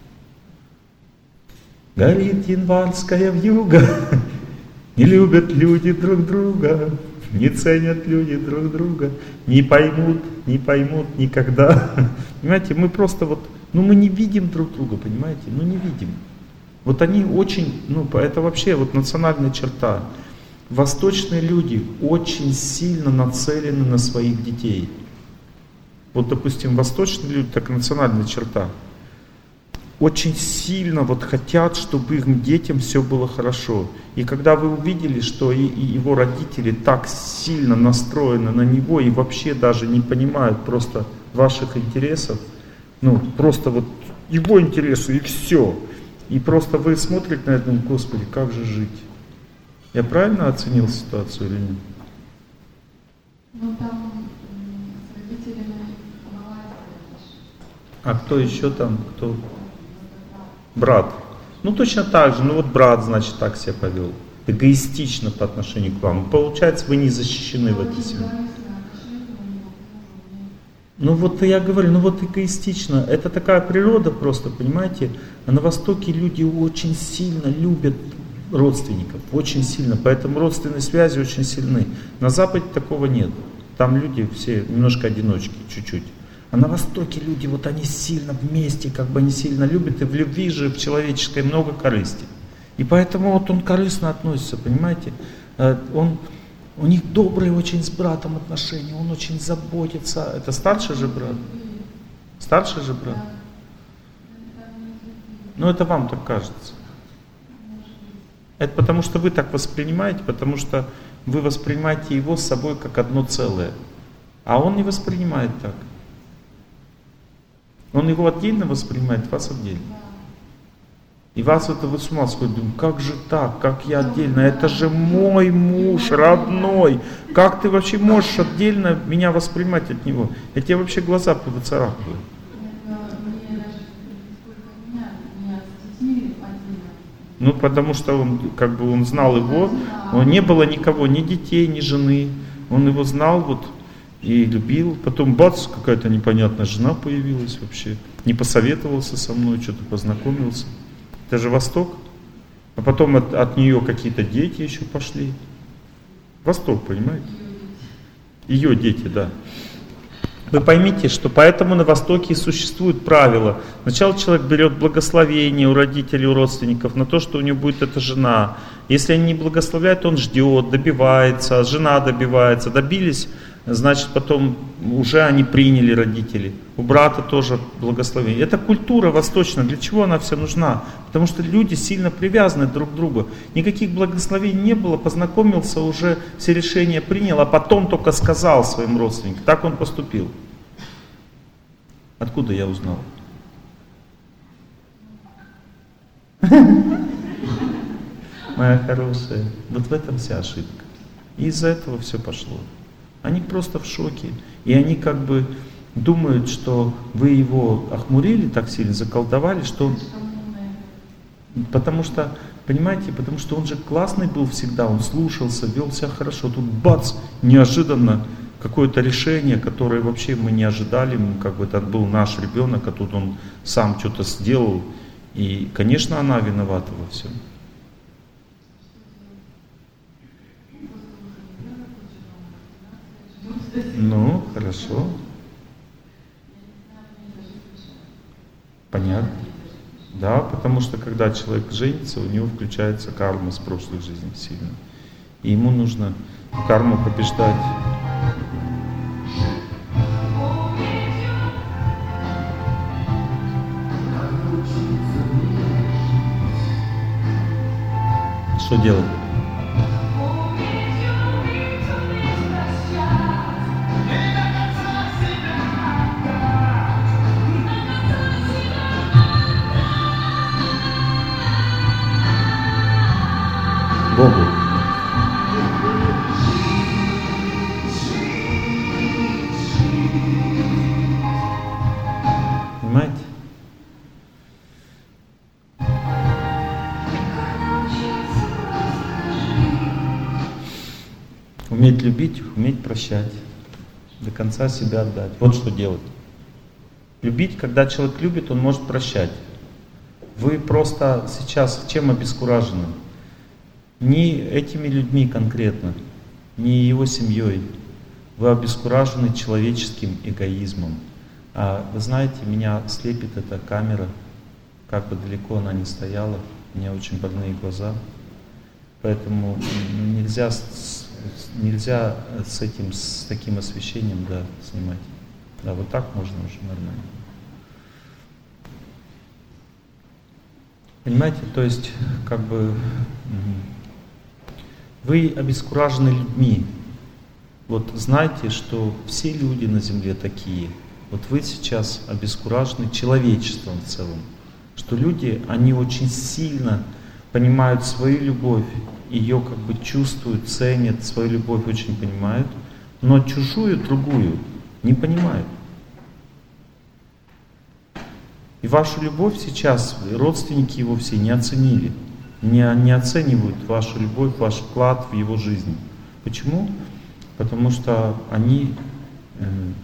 Горит январская вьюга, не любят люди друг друга, не ценят люди друг друга, не поймут, не поймут никогда. Понимаете, мы просто вот, ну мы не видим друг друга, понимаете, ну не видим. Вот они очень, ну это вообще вот национальная черта. Восточные люди очень сильно нацелены на своих детей. Вот, допустим, восточные люди, так национальная черта. очень сильно вот хотят, чтобы их детям все было хорошо. И когда вы увидели, что и, и его родители так сильно настроены на него и вообще даже не понимают просто ваших интересов, ну просто вот его интересы и все. И просто вы смотрите на это, Господи, как же жить? Я правильно оценил ситуацию или нет? Ну там с родителями помогает. А кто еще там? Кто? Брат. Ну точно так же, ну вот брат, значит, так себя повел. Эгоистично по отношению к вам. Получается, вы не защищены в этой семье. Ну вот я говорю, ну вот эгоистично. Это такая природа просто, понимаете. А на Востоке люди очень сильно любят родственников, очень сильно. Поэтому родственные связи очень сильны. На Западе такого нет. Там люди все немножко одиночки, чуть-чуть. А на Востоке люди, вот они сильно вместе, как бы они сильно любят, и в любви же, в человеческой много корысти. И поэтому вот он корыстно относится, понимаете? Он, у них добрые очень с братом отношения, он очень заботится. Это старший же брат? Старший же брат? Ну это вам так кажется. Это потому что вы так воспринимаете, потому что вы воспринимаете его с собой как одно целое. А он не воспринимает так. Он его отдельно воспринимает, вас отдельно. И вас это вы с ума сходите, думаете, как же так, как я отдельно, это же мой муж родной, как ты вообще можешь отдельно меня воспринимать от него? Я тебе вообще глаза повыцарапываю. Ну, потому что он, как бы он знал его, он не было никого, ни детей, ни жены, он его знал вот и любил. Потом бац, какая-то непонятная жена появилась вообще, не посоветовался со мной, что-то познакомился. Это же Восток. А потом от, от нее какие-то дети еще пошли. Восток, понимаете? Ее дети, да. Вы поймите, что поэтому на Востоке и существует правило. Сначала человек берет благословение у родителей, у родственников на то, что у него будет эта жена. Если они не благословляют, он ждет, добивается, жена добивается. Добились, значит потом уже они приняли родители. У брата тоже благословение. Это культура восточная. Для чего она вся нужна? Потому что люди сильно привязаны друг к другу. Никаких благословений не было, познакомился, уже все решения принял, а потом только сказал своим родственникам. Так он поступил. Откуда я узнал? Моя хорошая, вот в этом вся ошибка. И из-за этого все пошло. Они просто в шоке. И они как бы думают, что вы его охмурили так сильно, заколдовали, что он... Потому что, понимаете, потому что он же классный был всегда, он слушался, вел себя хорошо. Тут бац, неожиданно какое-то решение, которое вообще мы не ожидали, как бы это был наш ребенок, а тут он сам что-то сделал. И, конечно, она виновата во всем. Ну, хорошо. Понятно. Да, потому что когда человек женится, у него включается карма с прошлых жизней сильно. И ему нужно карму побеждать. Что делать? Богу. Понимаете? Уметь любить, уметь прощать, до конца себя отдать. Вот что делать. Любить, когда человек любит, он может прощать. Вы просто сейчас чем обескуражены? Не этими людьми конкретно, не его семьей. Вы обескуражены человеческим эгоизмом. А вы знаете, меня слепит эта камера, как бы далеко она ни стояла, у меня очень больные глаза. Поэтому нельзя с, нельзя с этим, с таким освещением, да, снимать. Да, вот так можно уже нормально. Понимаете, то есть, как бы, вы обескуражены людьми. Вот знайте, что все люди на земле такие. Вот вы сейчас обескуражены человечеством в целом. Что люди, они очень сильно понимают свою любовь, ее как бы чувствуют, ценят, свою любовь очень понимают, но чужую, другую не понимают. И вашу любовь сейчас родственники его все не оценили, не, не оценивают вашу любовь, ваш вклад в его жизнь. Почему? Потому что они э,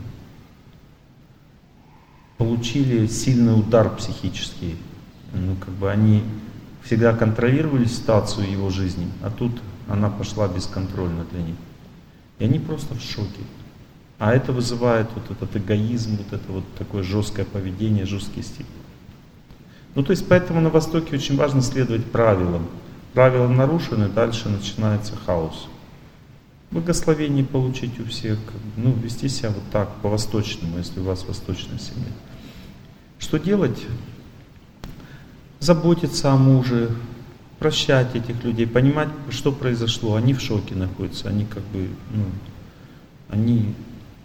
получили сильный удар психический. Ну, как бы они всегда контролировали ситуацию его жизни, а тут она пошла бесконтрольно для них. И они просто в шоке. А это вызывает вот этот эгоизм, вот это вот такое жесткое поведение, жесткий стиль. Ну то есть поэтому на Востоке очень важно следовать правилам. Правила нарушены, дальше начинается хаос. Благословение получить у всех, ну вести себя вот так, по-восточному, если у вас восточная семья. Что делать? Заботиться о муже, прощать этих людей, понимать, что произошло. Они в шоке находятся, они как бы, ну, они...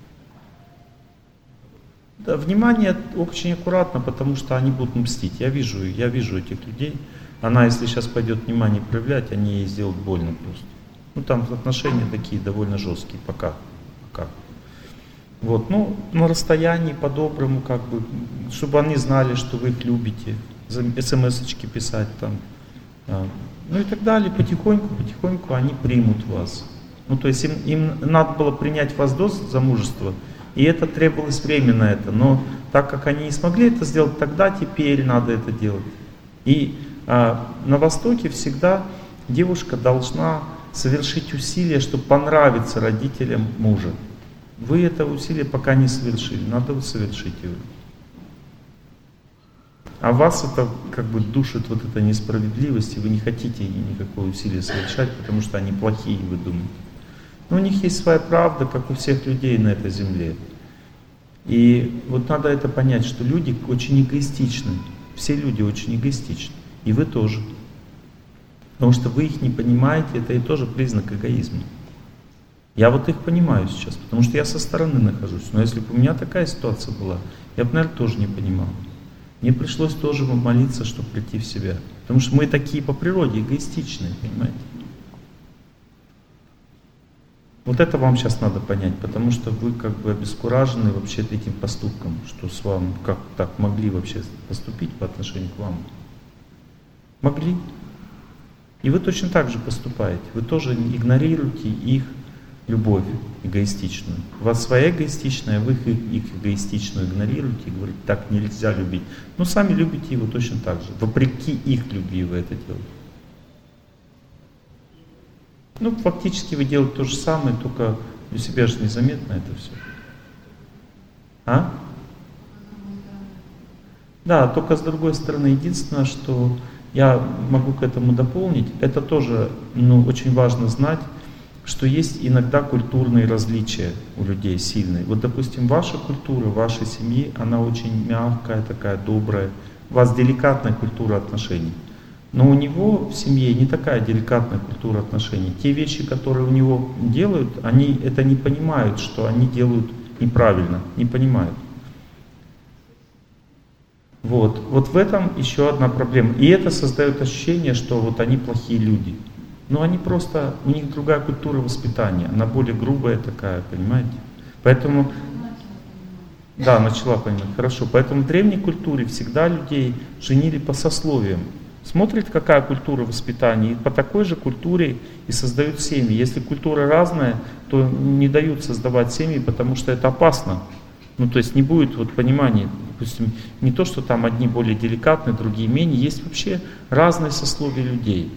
Да, внимание очень аккуратно, потому что они будут мстить. Я вижу, я вижу этих людей. Она, если сейчас пойдет внимание проявлять, они ей сделают больно просто. Ну там отношения такие довольно жесткие, пока. пока. Вот, ну, на расстоянии, по-доброму, как бы, чтобы они знали, что вы их любите, смс-очки писать там, а, ну и так далее, потихоньку, потихоньку они примут вас. Ну, то есть им, им надо было принять вас до замужества, и это требовалось время на это, но так как они не смогли это сделать, тогда теперь надо это делать. И а, на Востоке всегда девушка должна совершить усилие, чтобы понравиться родителям мужа. Вы это усилие пока не совершили, надо совершить его. А вас это как бы душит вот эта несправедливость, и вы не хотите никакое усилие совершать, потому что они плохие, вы думаете. Но у них есть своя правда, как у всех людей на этой земле. И вот надо это понять, что люди очень эгоистичны. Все люди очень эгоистичны. И вы тоже. Потому что вы их не понимаете, это и тоже признак эгоизма. Я вот их понимаю сейчас, потому что я со стороны нахожусь. Но если бы у меня такая ситуация была, я бы, наверное, тоже не понимал. Мне пришлось тоже молиться, чтобы прийти в себя. Потому что мы такие по природе эгоистичные, понимаете? Вот это вам сейчас надо понять, потому что вы как бы обескуражены вообще этим поступком, что с вами как так могли вообще поступить по отношению к вам. Могли. И вы точно так же поступаете. Вы тоже игнорируете их любовь эгоистичную. У вас своя эгоистичная, вы их, их эгоистичную игнорируете и говорите, так нельзя любить. Но сами любите его точно так же. Вопреки их любви вы это делаете. Ну, фактически вы делаете то же самое, только для себя же незаметно это все. А? Да, только с другой стороны, единственное, что я могу к этому дополнить, это тоже, ну, очень важно знать, что есть иногда культурные различия у людей сильные. Вот, допустим, ваша культура, вашей семьи, она очень мягкая, такая добрая. У вас деликатная культура отношений. Но у него в семье не такая деликатная культура отношений. Те вещи, которые у него делают, они это не понимают, что они делают неправильно, не понимают. Вот, вот в этом еще одна проблема. И это создает ощущение, что вот они плохие люди. Но они просто, у них другая культура воспитания, она более грубая такая, понимаете? Поэтому, да, начала понимать, хорошо. Поэтому в древней культуре всегда людей женили по сословиям. Смотрит, какая культура воспитания, и по такой же культуре и создают семьи. Если культура разная, то не дают создавать семьи, потому что это опасно. Ну, то есть не будет вот понимания, допустим, не то, что там одни более деликатные, другие менее, есть вообще разные сословия людей.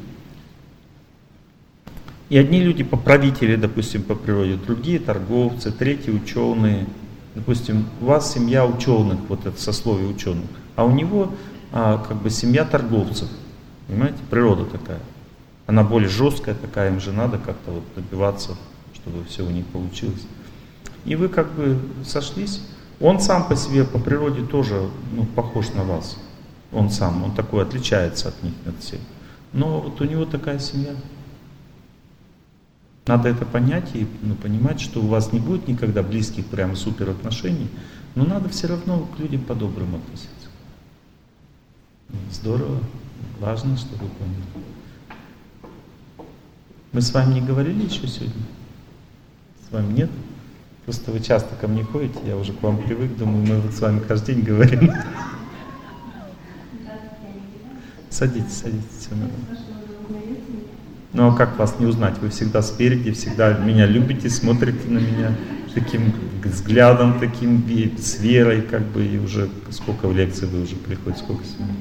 И одни люди поправители, допустим, по природе, другие торговцы, третьи ученые. Допустим, у вас семья ученых, вот это сословие ученых, а у него а, как бы семья торговцев. Понимаете, природа такая. Она более жесткая такая, им же надо как-то вот добиваться, чтобы все у них получилось. И вы как бы сошлись. Он сам по себе, по природе тоже, ну, похож на вас. Он сам, он такой отличается от них, от всех. Но вот у него такая семья. Надо это понять и ну, понимать, что у вас не будет никогда близких прям супер отношений, но надо все равно к людям по-доброму относиться. Здорово, важно, чтобы вы поняли. Мы с вами не говорили еще сегодня? С вами нет? Просто вы часто ко мне ходите, я уже к вам привык, думаю, мы вот с вами каждый день говорим. Садитесь, садитесь, все нормально. Ну а как вас не узнать? Вы всегда спереди, всегда меня любите, смотрите на меня таким взглядом, таким с верой, как бы, и уже сколько в лекции вы уже приходите, сколько сегодня?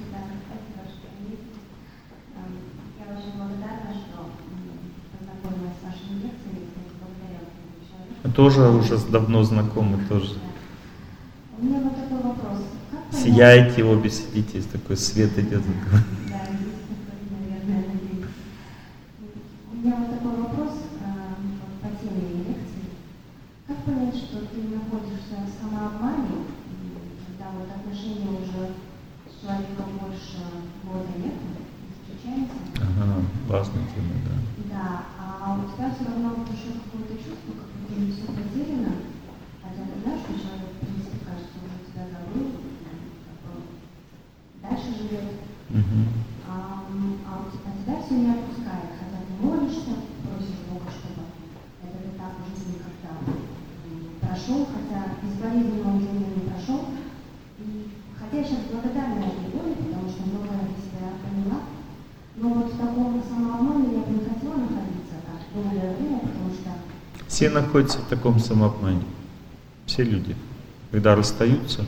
Тоже уже давно знакомы, тоже. У меня вот такой вопрос. Сияете обе, сидите, такой свет идет. Да, наверное, надеюсь. У меня вот такой вопрос по теме лекции. Как понять, что ты находишься в самообмане, когда вот отношения уже с человеком больше года нет, встречаемся? Ага, важная тема, да. Да, а у тебя все равно в душе какое-то чувство, как будто не все потеряно, хотя ты знаешь, что человек, в принципе, кажется, уже тебя забыл, дальше живет. Uh-huh. А, а у тебя, тебя все не отпускает, хотя ты молишься, просишь Бога, чтобы этот этап жизни как-то прошел, хотя без болезни он уже не прошел. И, хотя я сейчас благодарна этой боли, потому что многое для себя поняла, но вот в таком самообмане я бы не хотела находиться так долгое время, потому что... Все находятся в таком самообмане. Все люди, когда расстаются.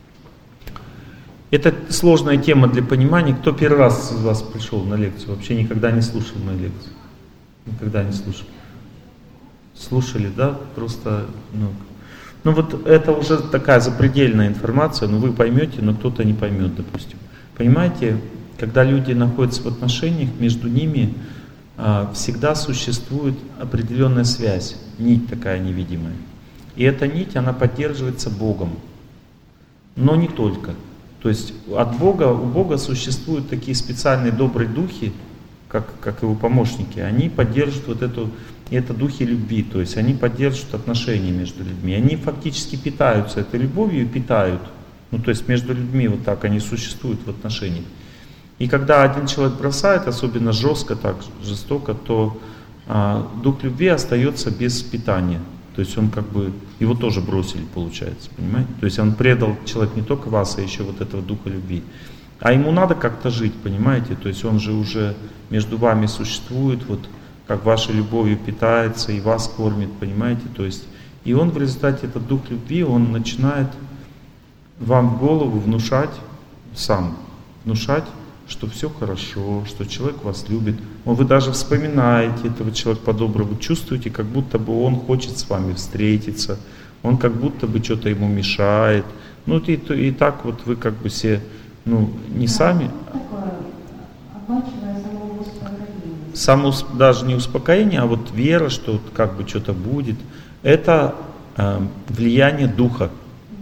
Это сложная тема для понимания. Кто первый раз из вас пришел на лекцию, вообще никогда не слушал мою лекцию? Никогда не слушал. Слушали, да? Просто, ну, ну вот это уже такая запредельная информация, но вы поймете, но кто-то не поймет, допустим. Понимаете, когда люди находятся в отношениях, между ними а, всегда существует определенная связь, нить такая невидимая. И эта нить, она поддерживается Богом. Но не только. То есть от Бога, у Бога существуют такие специальные добрые духи, как, как его помощники. Они поддерживают вот эту, это духи любви, то есть они поддерживают отношения между людьми. Они фактически питаются этой любовью и питают. Ну то есть между людьми вот так они существуют в отношениях. И когда один человек бросает, особенно жестко, так жестоко, то а, дух любви остается без питания. То есть он как бы, его тоже бросили, получается, понимаете? То есть он предал, человек, не только вас, а еще вот этого духа любви. А ему надо как-то жить, понимаете? То есть он же уже между вами существует, вот как вашей любовью питается и вас кормит, понимаете? То есть и он в результате, этот дух любви, он начинает вам в голову внушать, сам внушать, что все хорошо, что человек вас любит. Вы даже вспоминаете этого человека по-доброму, чувствуете, как будто бы он хочет с вами встретиться, он как будто бы что-то ему мешает. Ну и, и так вот вы как бы все, ну не да, сами. Такое обманчивое самоуспокоение. Само, даже не успокоение, а вот вера, что вот как бы что-то будет. Это э, влияние духа.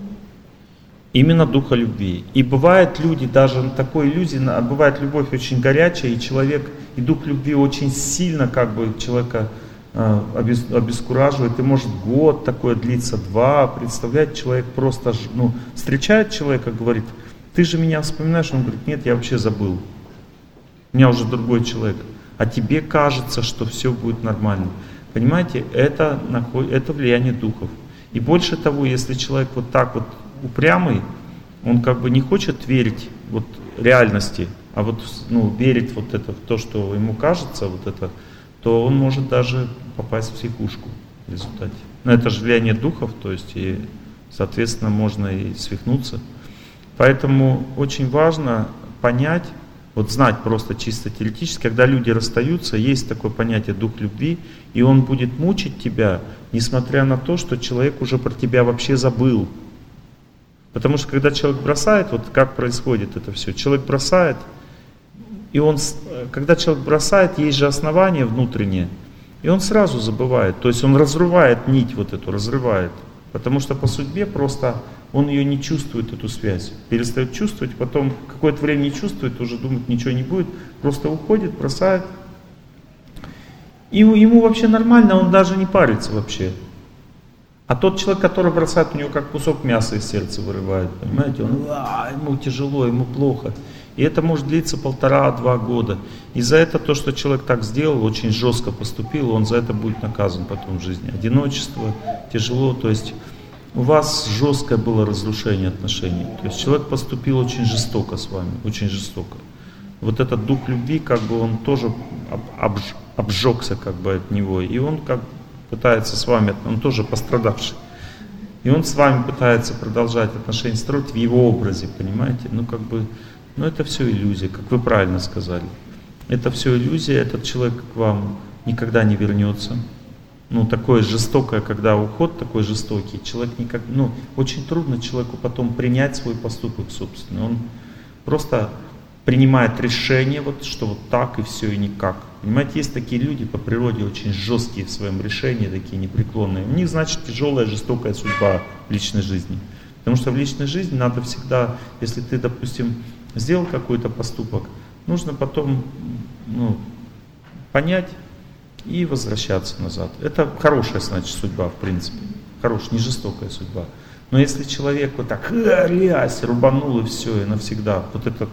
Именно духа любви. И бывают люди, даже на такой иллюзии, бывает любовь очень горячая, и человек, и дух любви очень сильно как бы человека э, обес, обескураживает, и может год такое длится, два, представляете, человек просто, ну, встречает человека, говорит, ты же меня вспоминаешь, он говорит, нет, я вообще забыл, у меня уже другой человек, а тебе кажется, что все будет нормально. Понимаете, это, это влияние духов. И больше того, если человек вот так вот упрямый, он как бы не хочет верить вот реальности, а вот ну, верить вот это в то, что ему кажется, вот это, то он может даже попасть в психушку в результате. Но это же влияние духов, то есть и, соответственно, можно и свихнуться. Поэтому очень важно понять, вот знать просто чисто теоретически, когда люди расстаются, есть такое понятие дух любви, и он будет мучить тебя, несмотря на то, что человек уже про тебя вообще забыл. Потому что когда человек бросает, вот как происходит это все, человек бросает, и он, когда человек бросает, есть же основание внутреннее, и он сразу забывает, то есть он разрывает нить вот эту, разрывает. Потому что по судьбе просто он ее не чувствует, эту связь. Перестает чувствовать, потом какое-то время не чувствует, уже думает, ничего не будет, просто уходит, бросает. И ему вообще нормально, он даже не парится вообще. А тот человек, который бросает, у него как кусок мяса из сердца вырывает, понимаете? Он, а, ему тяжело, ему плохо. И это может длиться полтора-два года. И за это то, что человек так сделал, очень жестко поступил, он за это будет наказан потом в жизни. Одиночество, тяжело, то есть у вас жесткое было разрушение отношений. То есть человек поступил очень жестоко с вами, очень жестоко. Вот этот дух любви, как бы он тоже обж, обжегся как бы от него. И он как пытается с вами, он тоже пострадавший. И он с вами пытается продолжать отношения строить в его образе, понимаете? Ну как бы, ну это все иллюзия, как вы правильно сказали. Это все иллюзия, этот человек к вам никогда не вернется. Ну такое жестокое, когда уход такой жестокий, человек никак, ну очень трудно человеку потом принять свой поступок собственный. Он просто принимает решение, вот, что вот так и все, и никак. Понимаете, есть такие люди по природе очень жесткие в своем решении, такие непреклонные. У них, значит, тяжелая, жестокая судьба в личной жизни. Потому что в личной жизни надо всегда, если ты, допустим, сделал какой-то поступок, нужно потом ну, понять и возвращаться назад. Это хорошая, значит, судьба, в принципе. Хорошая, не жестокая судьба. Но если человек вот так, рясь, рубанул и все, и навсегда, вот это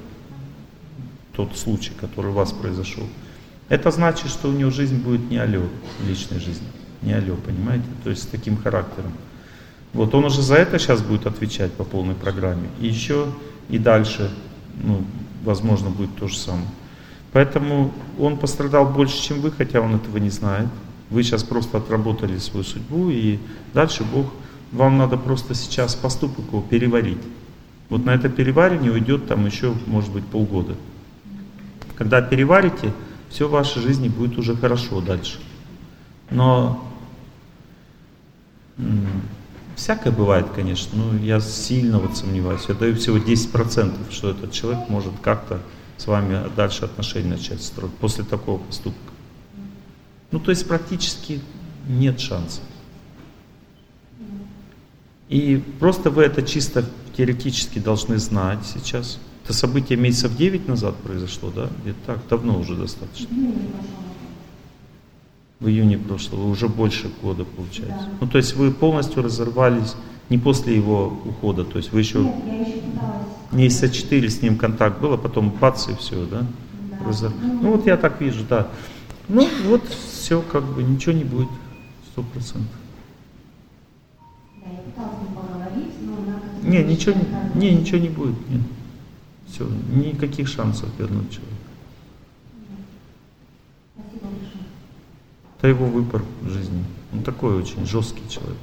тот случай, который у вас произошел. Это значит, что у него жизнь будет не алло в личной жизни. Не алло, понимаете? То есть с таким характером. Вот он уже за это сейчас будет отвечать по полной программе. И еще и дальше, ну, возможно, будет то же самое. Поэтому он пострадал больше, чем вы, хотя он этого не знает. Вы сейчас просто отработали свою судьбу, и дальше Бог, вам надо просто сейчас поступок его переварить. Вот на это переваривание уйдет там еще, может быть, полгода. Когда переварите, все в вашей жизни будет уже хорошо дальше. Но м- всякое бывает, конечно, но я сильно вот сомневаюсь. Я даю всего десять процентов, что этот человек может как-то с вами дальше отношения начать строить после такого поступка. Ну, то есть практически нет шансов. И просто вы это чисто теоретически должны знать сейчас. Это событие месяцев девять назад произошло, да? Где-то так, давно уже достаточно. В июне прошлого, уже больше года получается. Да. Ну, то есть вы полностью разорвались не после его ухода, то есть вы еще... Нет, я еще пыталась. Месяца четыре с ним контакт был, а потом бац и все, да? Да. Разор... Ну, вот я так вижу, да. Ну, вот все, как бы, ничего не будет, сто процентов. Да, я пыталась не поговорить, но она... Не, ничего не, не, ничего не будет, нет. Все, никаких шансов вернуть человека. Спасибо большое. Это его выбор в жизни. Он такой очень жесткий человек.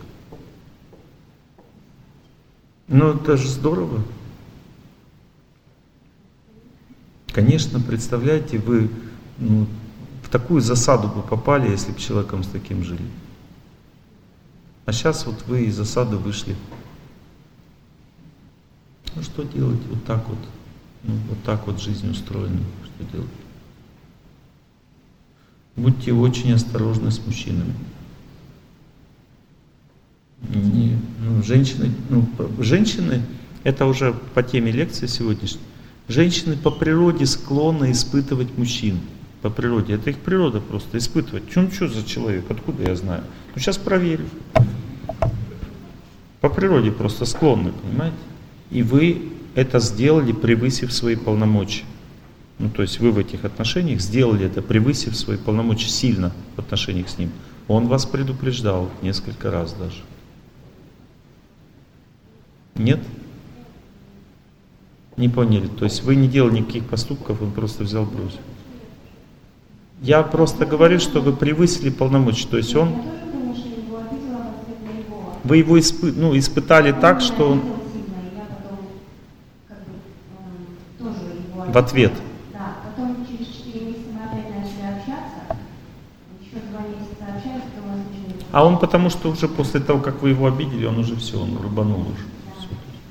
Ну, это же здорово. Конечно, представляете, вы ну, в такую засаду бы попали, если бы человеком с таким жили. А сейчас вот вы из засады вышли. Ну что делать? Вот так вот. Ну, вот так вот жизнь устроена. Что делать? Будьте очень осторожны с мужчинами. Не, ну, женщины, ну, женщины, это уже по теме лекции сегодняшней. Женщины по природе склонны испытывать мужчин. По природе. Это их природа просто испытывать. Что, ну что за человек? Откуда я знаю? Ну сейчас проверю. По природе просто склонны, понимаете? И вы это сделали, превысив свои полномочия. Ну, то есть вы в этих отношениях сделали это, превысив свои полномочия сильно в отношениях с ним. Он вас предупреждал несколько раз даже. Нет? Не поняли. То есть вы не делали никаких поступков, он просто взял бросил. Я просто говорю, что вы превысили полномочия. То есть он... Вы его испы... ну, испытали так, что он... В ответ. Да, потом через четыре месяца мы опять начали общаться. Еще два месяца общались, то у нас ничего не было. А он потому что уже после того, как вы его обидели, он уже все, он рубанул уже. Да.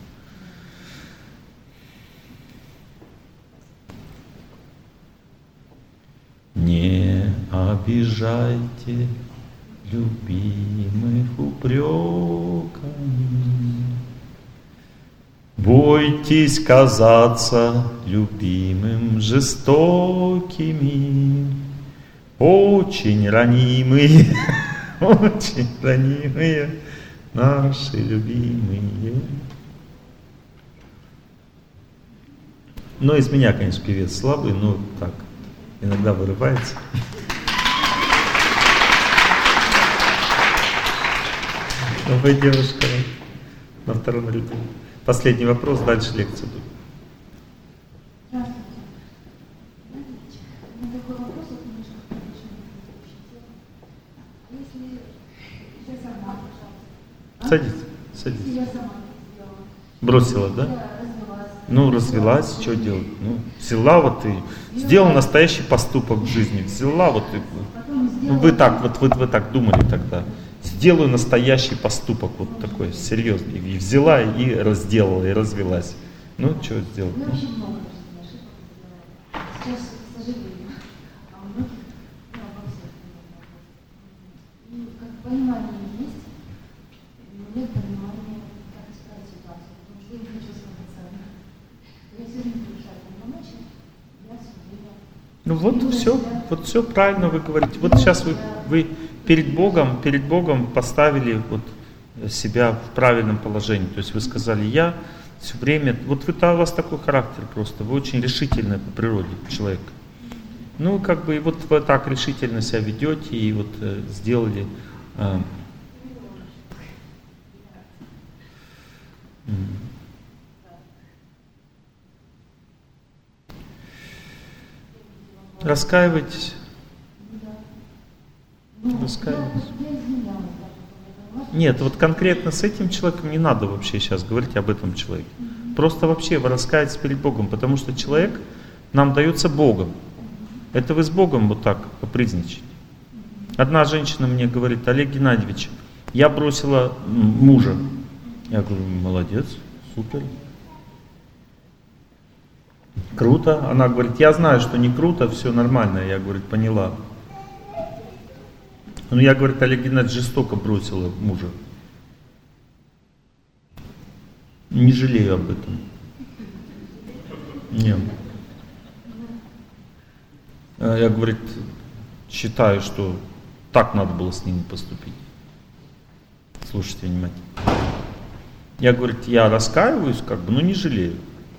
Не обижайте любимых упреками, Бойтесь казаться любимым, жестокими, очень ранимые, очень ранимые наши любимые. Но из меня, конечно, певец слабый, но так, иногда вырывается. Ну, вы, девушка, на втором ряду. Последний вопрос, дальше лекция будет. Здравствуйте. У меня такой вопрос, вот немножко включен в общее тело. Если я сама, пожалуйста. Садись, садись. Если я сама сделала. Бросила, да? Я развелась. Ну, развелась, что делать? Ну, взяла вот и сделала настоящий поступок в жизни. Взяла вот и... Ну, вы так, вот вы, вы так думали тогда. Сделаю настоящий поступок, вот такой, серьезный. И взяла, и разделала, и развелась. Ну, что сделать? Ну, очень много ошибок сделала. Сейчас, к сожалению, а у многих, ну, обо всех. И как понимание есть, но нет понимания, как исправить ситуацию. Потому что я не хочу самоценно. Я все время нарушаю полномочия, я все время... Ну вот все, вот все правильно вы говорите. Вот сейчас вы, вы перед Богом, перед Богом поставили вот себя в правильном положении. То есть вы сказали, я все время, вот вы, у вас такой характер просто, вы очень решительный по природе человек. Ну как бы и вот вы так решительно себя ведете и вот э, сделали. Э, Раскаивайтесь. Раскаивайтесь. Нет, вот конкретно с этим человеком не надо вообще сейчас говорить об этом человеке. Просто вообще вы раскаетесь перед Богом, потому что человек нам дается Богом. Это вы с Богом вот так попризничаете. Одна женщина мне говорит: Олег Геннадьевич, я бросила мужа. Я говорю: молодец, супер. Круто. Она говорит: я знаю, что не круто, все нормально. Я, говорит, поняла. Ну, я, говорит, Олег Геннадьевич жестоко бросила мужа. Не жалею об этом. Нет. Я, говорит, считаю, что так надо было с ними поступить. Слушайте внимательно. Я, говорит, я раскаиваюсь, как бы, но не жалею.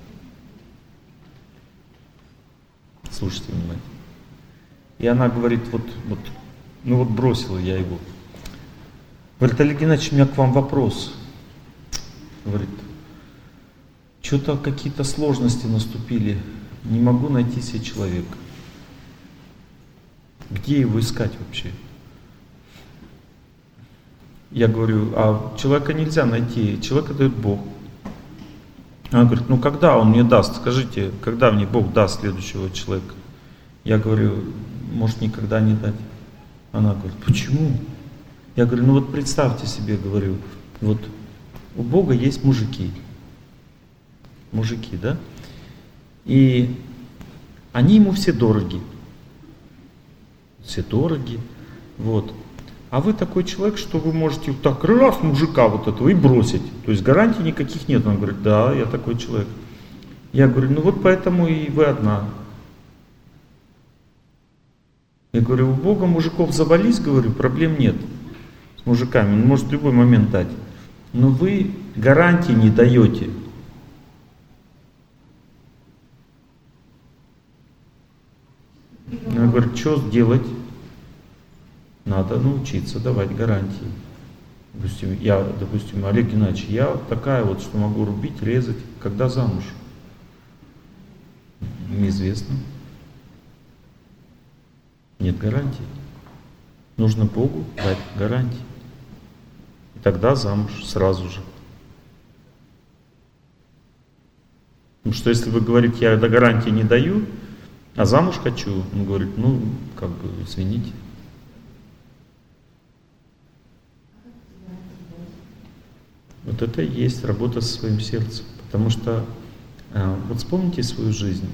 Слушайте внимательно. И она говорит, вот, вот, ну вот бросила я его. Говорит: Олег Геннадьевич, у меня к вам вопрос. Говорит: что-то какие-то сложности наступили, не могу найти себе человека. Где его искать вообще? Я говорю: а человека нельзя найти, человека дает Бог. Она говорит: ну когда он мне даст, скажите, когда мне Бог даст следующего человека? Я говорю: может никогда не дать. Она говорит: почему? Я говорю: ну вот представьте себе, говорю, вот у Бога есть мужики. Мужики, да? И они ему все дороги. Все дороги. Вот. А вы такой человек, что вы можете вот так раз мужика вот этого и бросить. То есть гарантий никаких нет. Он говорит: да, я такой человек. Я говорю: ну вот поэтому и вы одна. Я говорю: у Бога мужиков завались, говорю, проблем нет с мужиками. Он может в любой момент дать. Но вы гарантии не даете. Я говорю: что сделать? Надо научиться давать гарантии. Допустим, я, допустим, Олег Геннадьевич, я такая вот, что могу рубить, резать. Когда замуж? Неизвестно. Нет гарантий. Нужно Богу дать гарантии. И тогда замуж сразу же. Потому что если вы говорите: я до гарантии не даю, а замуж хочу, он говорит: ну, как бы, извините. Вот это и есть работа со своим сердцем. Потому что, вот вспомните свою жизнь.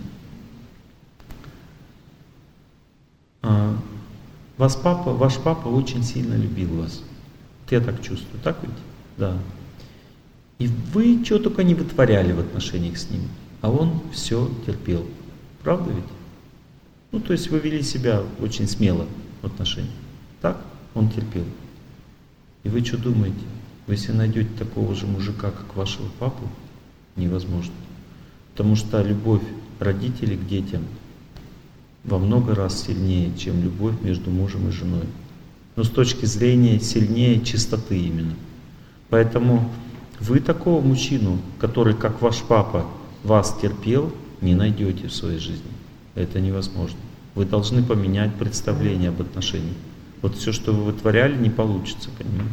Вас папа, ваш папа очень сильно любил вас. Вот я так чувствую, так ведь? Да. И вы что только не вытворяли в отношениях с ним, а он все терпел. Правда ведь? Ну, то есть вы вели себя очень смело в отношениях. Так? Он терпел. И вы что думаете? Вы если найдете такого же мужика, как вашего папу, невозможно. Потому что любовь родителей к детям во много раз сильнее, чем любовь между мужем и женой. Но с точки зрения сильнее чистоты именно. Поэтому вы такого мужчину, который, как ваш папа, вас терпел, не найдете в своей жизни. Это невозможно. Вы должны поменять представление об отношениях. Вот все, что вы вытворяли, не получится, понимаете?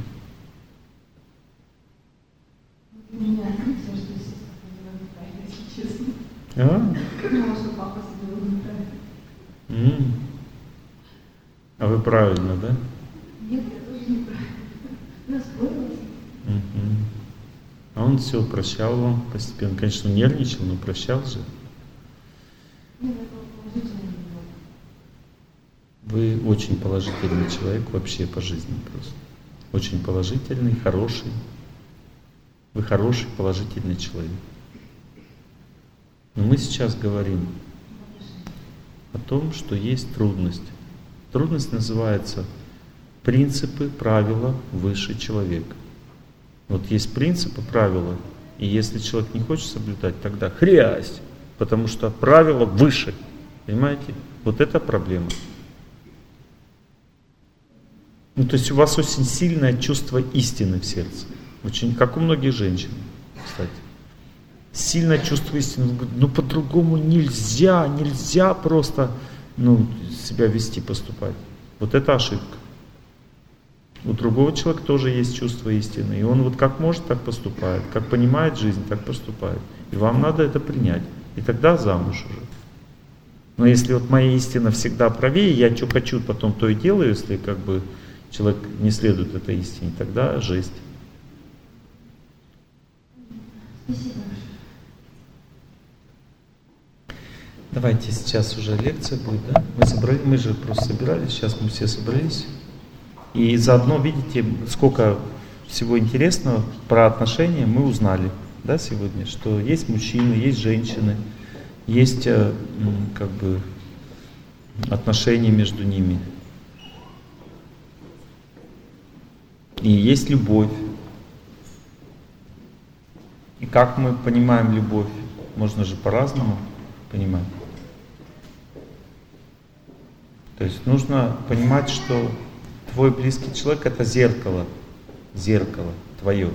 Меня открытие, что сестра поняла неправильно, если честно. А? Думала, что папа сделал неправильно. М. А вы правильно, да? Нет, я тоже неправильно. Наскоилась. Угу. А он все прощал вам постепенно. Конечно, нервничал, но прощал же. Нет, это положительно было. Вы очень положительный человек вообще по жизни просто. Очень положительный, хороший. Вы хороший, положительный человек. Но мы сейчас говорим о том, что есть трудность. Трудность называется принципы, правила выше человека. Вот есть принципы, правила, и если человек не хочет соблюдать, тогда хрясь, потому что правила выше. Понимаете? Вот это проблема. Ну, то есть у вас очень сильное чувство истины в сердце. Очень, как у многих женщин, кстати. Сильное чувство истины. Ну, по-другому нельзя, нельзя просто ну, себя вести, поступать. Вот это ошибка. У другого человека тоже есть чувство истины. И он вот как может, так поступает. Как понимает жизнь, так поступает. И вам надо это принять. И тогда замуж уже. Но если вот моя истина всегда правее, я что хочу, потом то и делаю, если как бы человек не следует этой истине, тогда жесть. Спасибо. Давайте сейчас уже лекция будет, да? Мы, собрали, мы же просто собирались, сейчас мы все собрались. И заодно видите, сколько всего интересного про отношения мы узнали, да, сегодня, что есть мужчины, есть женщины, есть как бы отношения между ними. И есть любовь. И как мы понимаем любовь? Можно же по-разному понимать. То есть нужно понимать, что твой близкий человек — это зеркало, зеркало твое.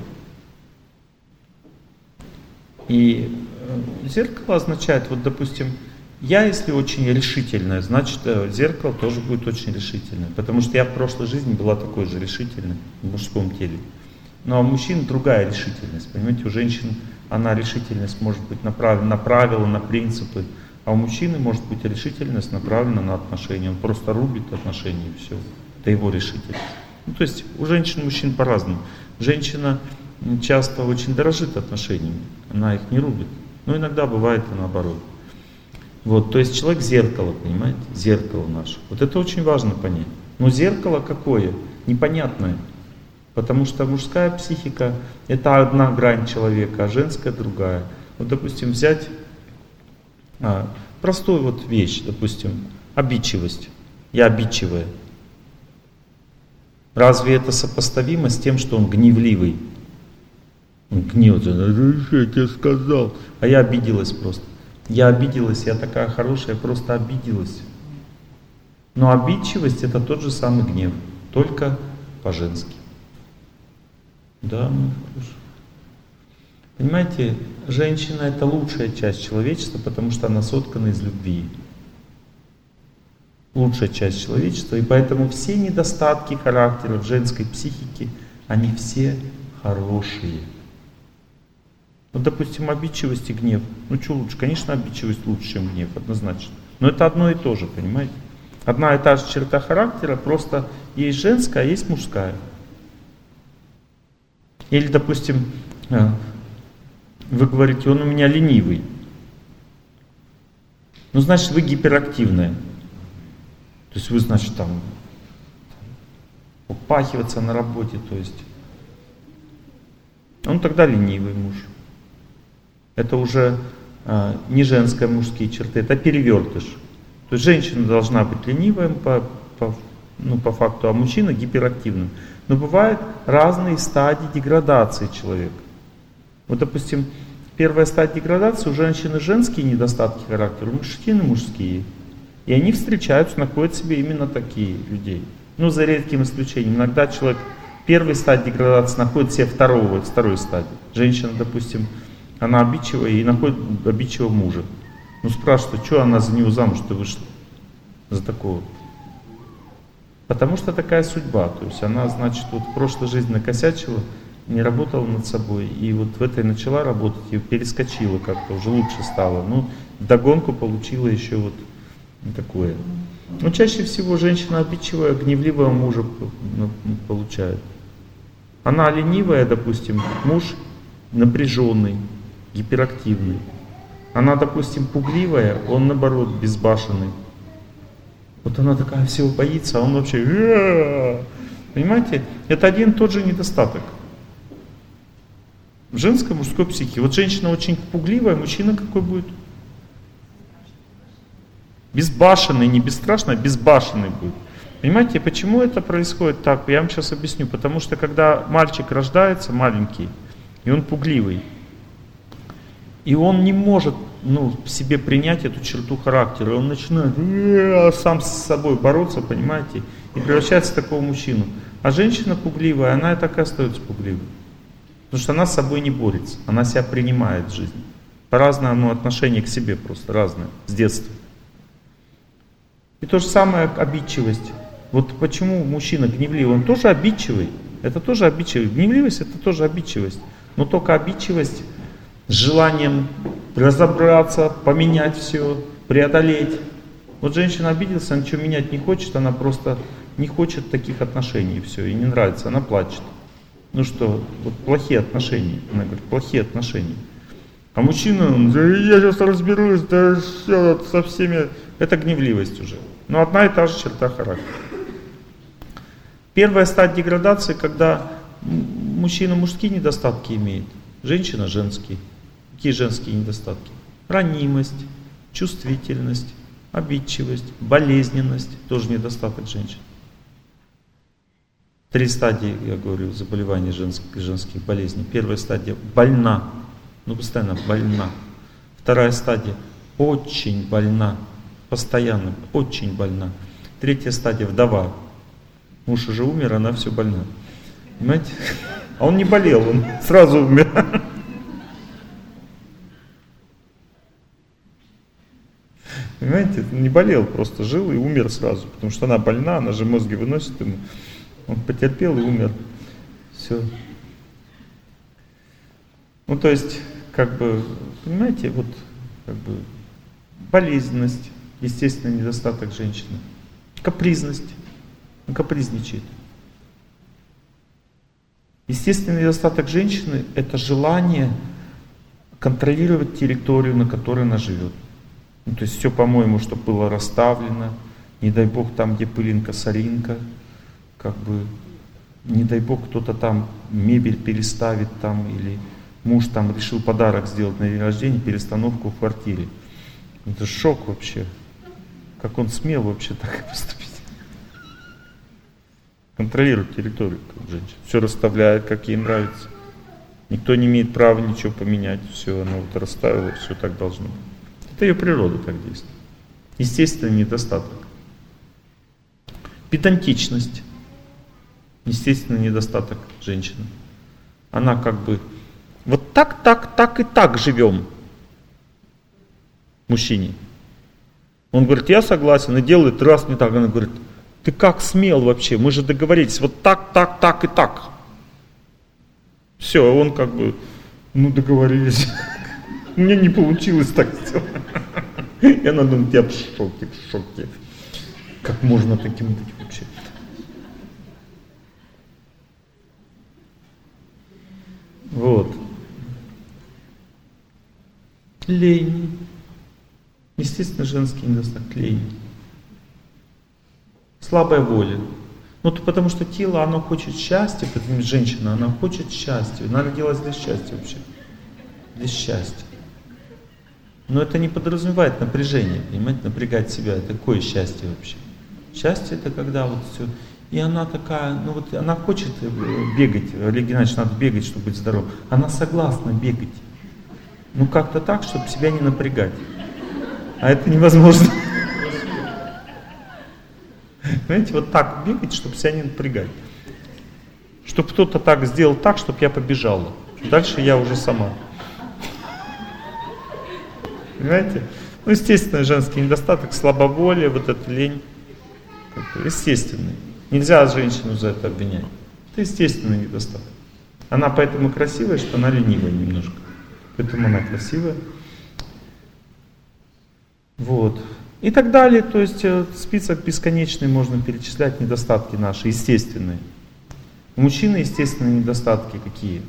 И зеркало означает, вот допустим, я если очень решительная, значит зеркало тоже будет очень решительное. Потому что я в прошлой жизни была такой же решительной в мужском теле. Но у мужчин другая решительность. Понимаете, у женщин она решительность может быть направлена на правила, на принципы. А у мужчины может быть решительность направлена на отношения. Он просто рубит отношения и все. Это его решительность. Ну, то есть у женщин и мужчин по-разному. Женщина часто очень дорожит отношениями. Она их не рубит. Но иногда бывает и наоборот. Вот, то есть человек зеркало, понимаете? Зеркало наше. Вот это очень важно понять. Но зеркало какое? Непонятное. Потому что мужская психика — это одна грань человека, а женская — другая. Вот, допустим, взять а, простую вот вещь, допустим, обидчивость. Я обидчивая. Разве это сопоставимо с тем, что он гневливый? Он гневается, я тебе сказал. А я обиделась просто. Я обиделась, я такая хорошая, я просто обиделась. Но обидчивость — это тот же самый гнев, только по-женски. Да, ну хорошо. Понимаете, женщина — это лучшая часть человечества, потому что она соткана из любви. Лучшая часть человечества, и поэтому все недостатки характера в женской психике, они все хорошие. Вот, допустим, обидчивость и гнев. Ну, что лучше? Конечно, обидчивость лучше, чем гнев, однозначно. Но это одно и то же, понимаете? Одна и та же черта характера, просто есть женская, а есть мужская. Или, допустим, вы говорите, он у меня ленивый. Ну, значит, вы гиперактивная. То есть вы, значит, там упахиваться на работе, то есть Он тогда ленивый муж. Это уже а, не женские мужские черты, это перевертыш. То есть женщина должна быть ленивой по, по, ну, по факту, а мужчина гиперактивным. Но бывают разные стадии деградации человека. Вот, допустим, первая стадия деградации у женщины женские недостатки характера, у мужчины мужские. И они встречаются, находят себе именно такие людей. Ну, за редким исключением. Иногда человек в первой стадии деградации находит себе второго, второй стадии. Женщина, допустим, она обидчивая и находит обидчивого мужа. Ну, спрашивают, что она за него замуж-то вышла? За такого. Потому что такая судьба. То есть она, значит, вот в прошлой жизни накосячила, не работала над собой. И вот в этой начала работать и перескочила как-то, уже лучше стало. Ну, вдогонку получила еще вот такое. Но чаще всего женщина обидчивая, гневливого мужа получает. Она ленивая, допустим, муж напряженный, гиперактивный. Она, допустим, пугливая, он наоборот безбашенный. Вот она такая всего боится, а он вообще... Понимаете? Это один и тот же недостаток. В женской, мужской психике. Вот женщина очень пугливая, мужчина какой будет? Безбашенный, не бесстрашный, а безбашенный будет. Понимаете, почему это происходит так? Я вам сейчас объясню. Потому что когда мальчик рождается, маленький, и он пугливый, и он не может, ну, в себе принять эту черту характера, и он начинает сам с собой бороться, понимаете, и превращается в такого мужчину. А женщина пугливая, она и так и остается пугливой. Потому что она с собой не борется, она себя принимает в жизни. По-разному, ну, отношение к себе просто разное, с детства. И то же самое обидчивость. Вот почему мужчина гневливый, он тоже обидчивый. Это тоже обидчивость. Гневливость это тоже обидчивость. Но только обидчивость с желанием разобраться, поменять все, преодолеть. Вот женщина обиделась, она ничего менять не хочет, она просто не хочет таких отношений, и все, ей не нравится, она плачет. Ну что, вот плохие отношения, она говорит, плохие отношения. А мужчина, он, да я сейчас разберусь, да все, со всеми, это гневливость уже. Но одна и та же черта характера. Первая стадия деградации, когда мужчина мужские недостатки имеет, женщина женские. Какие женские недостатки? Ранимость, чувствительность, обидчивость, болезненность, тоже недостаток женщин. Три стадии, я говорю, заболеваний женских, женских болезней. Первая стадия больна, ну постоянно больна. Вторая стадия очень больна, постоянно, очень больна. Третья стадия вдова. Муж уже умер, она все больна. Понимаете? А он не болел, он сразу умер. Понимаете, не болел, просто жил и умер сразу, потому что она больна, она же мозги выносит ему. Он потерпел и умер. Все. Ну, то есть, как бы, понимаете, вот, как бы, болезненность, естественный недостаток женщины. Капризность. Он капризничает. Естественный недостаток женщины – это желание контролировать территорию, на которой она живет. Ну, то есть все, по-моему, чтобы было расставлено, не дай бог там, где пылинка, соринка, как бы, не дай бог кто-то там мебель переставит там, или муж там решил подарок сделать на день рождения, перестановку в квартире. Это шок вообще. Как он смел вообще так поступить? Контролирует территорию, как женщина. Все расставляет, как ей нравится. Никто не имеет права ничего поменять. Все, она вот расставила, все так должно быть. Это ее природа так действует. Естественный недостаток. Педантичность. Естественный недостаток женщины. Она как бы вот так, так, так и так живем. Мужчине. Он говорит, я согласен, и делает раз не так. Она говорит, ты как смел вообще? Мы же договорились, вот так, так, так и так. Все, он как бы, ну договорились. У меня не получилось так сделать. И она думает, я в шоке, в шоке. Как можно таким быть вообще? Вот. Лень. Естественно, женский недостаток, лень. Слабая воля. Ну, то потому что тело, оно хочет счастья, потому что женщина, она хочет счастья. Она родилась для счастья вообще. Для счастья. Но это не подразумевает напряжение, понимаете, напрягать себя. Это какое счастье вообще? Счастье это когда вот все. И она такая, ну вот она хочет бегать, Олег Геннадьевич, надо бегать, чтобы быть здоровым. Она согласна бегать. Ну как-то так, чтобы себя не напрягать. А это невозможно. Понимаете, вот так бегать, чтобы себя не напрягать. Чтобы кто-то так сделал так, чтобы я побежала. Дальше я уже сама. Понимаете? Ну, естественно, женский недостаток, слабоволие, вот эта лень. Естественный. Нельзя женщину за это обвинять. Это естественный недостаток. Она поэтому красивая, что она ленивая немножко. Поэтому она красивая. Вот. И так далее. То есть список бесконечный, можно перечислять недостатки наши, естественные. У мужчины естественные недостатки какие?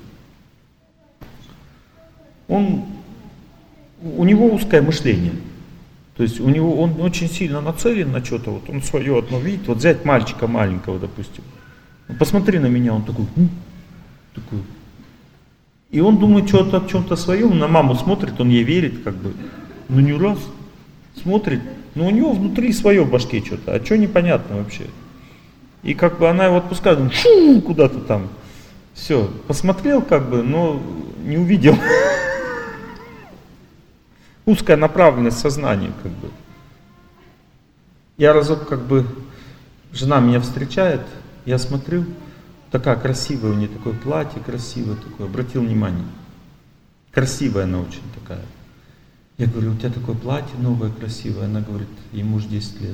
Он, у него узкое мышление. То есть у него, он очень сильно нацелен на что-то, вот он свое одно видит. Вот взять мальчика маленького, допустим. Посмотри на меня, он такой, М? такой. И он думает что-то о чем-то своем, на маму смотрит, он ей верит, как бы. Ну не раз. Смотрит, но у него внутри свое в башке что-то, а что непонятно вообще. И как бы она его отпускает, он шу, куда-то там. Все, посмотрел как бы, но не увидел. Узкая направленность сознания как бы. Я разок как бы, жена меня встречает, я смотрю, такая красивая, у нее такое платье красивое такое, обратил внимание. Красивая она очень такая. Я говорю, у тебя такое платье новое, красивое. Она говорит, ему же десять лет.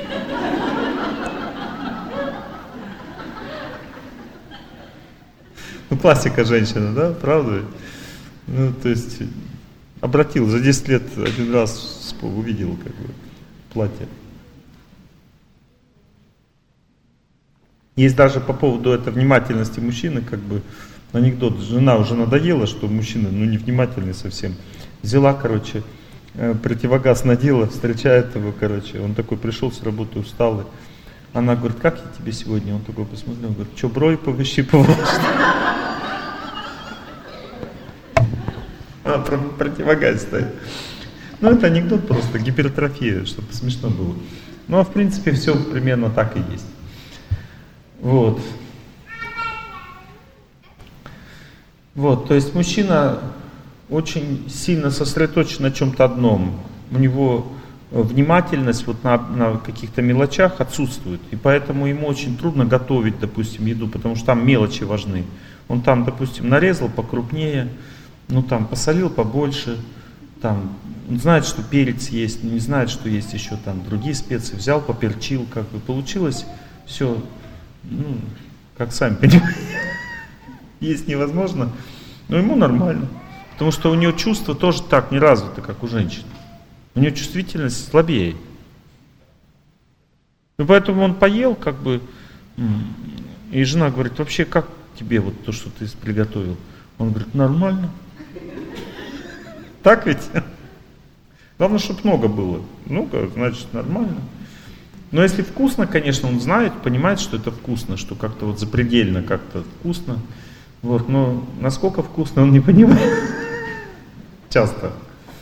Ну, классика женщины, да, правда? Ну, то есть, обратил, за десять лет один раз увидел, как бы, платье. Есть даже по поводу этой внимательности мужчины, как бы, анекдот. Жена уже надоела, что мужчина, ну, невнимательный совсем. Взяла, короче, противогаз надела, встречает его, короче, он такой пришел с работы усталый. Она говорит, как я тебе сегодня? Он такой посмотрел, он говорит, что, брови повыщипывал? А, противогаз стоит. Ну, это анекдот просто, гипертрофия, чтобы смешно было. Ну, а в принципе, все примерно так и есть. Вот. Вот, то есть мужчина очень сильно сосредоточен на чем-то одном. У него внимательность вот на, на каких-то мелочах отсутствует. И поэтому ему очень трудно готовить, допустим, еду, потому что там мелочи важны. Он там, допустим, нарезал покрупнее, ну там посолил побольше, там, он знает, что перец есть, не знает, что есть еще там другие специи, взял, поперчил, как бы получилось все, ну, как сами понимаете, есть невозможно, но ему нормально. Потому что у нее чувство тоже так не развито, как у женщин. У нее чувствительность слабее. И поэтому он поел, как бы, и жена говорит, вообще как тебе вот то, что ты приготовил? Он говорит, нормально. Так ведь? Главное, чтобы много было. Много, значит, нормально. Но если вкусно, конечно, он знает, понимает, что это вкусно, что как-то вот запредельно как-то вкусно. Вот, но насколько вкусно, он не понимает. Часто.